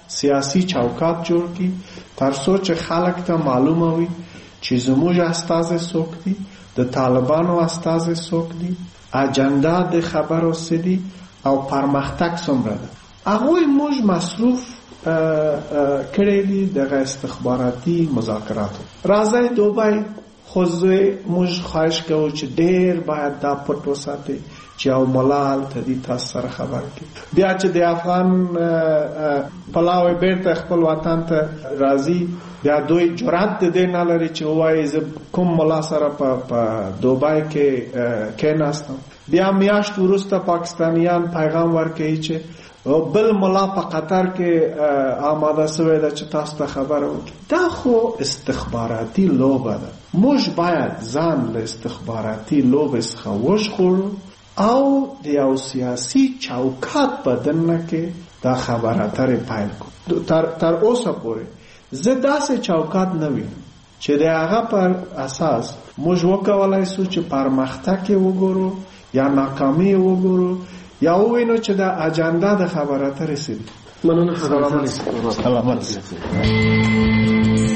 سیاسي چوکاټ جوړ کړي تر څو چې خلک ته معلومه وي چې زموږ استازي څوک دي، د طالبانو استازي څوک دي، اجنډا د خبرو څه دي او پرمختګ څومره ده. هغوی موږ مصروف کړی دي دغه استخباراتي مذاکراتو. راځئ دوبۍ خو موږ خواهش کوو چې ډېر باید دا پټ وساتي چې او ملال ته دي تاسو سره خبر کړي. بیا چې د افغان پلاوی بیرته خپل وطن ته راځي بیا دوی جرأت دې نه لري چې وایي زه کوم ملا سره په دوبۍ کې کېناستم. بیا میاشت وروسته پاکستانیان پیغام ورکوي چې بل ملا په قطر کې آماده شوی ده چې تاسو ته خبره وکړي. دا خو استخباراتي لوبه ده. موږ باید ځان له استخباراتي لوبې څخه وژغورو او د یو سیاسي چوکاټ په دننه کې دا خبره اترې پیل کړو. تر اوسه پورې زه داسې چوکاټ نه وینم چې د هغه پر اساس موږ وکولای شو چې پرمختګ یې وګورو یا ناکامي یې وګورو یا ووینو چې دا اجنډا د خبره اترې سي. مننه.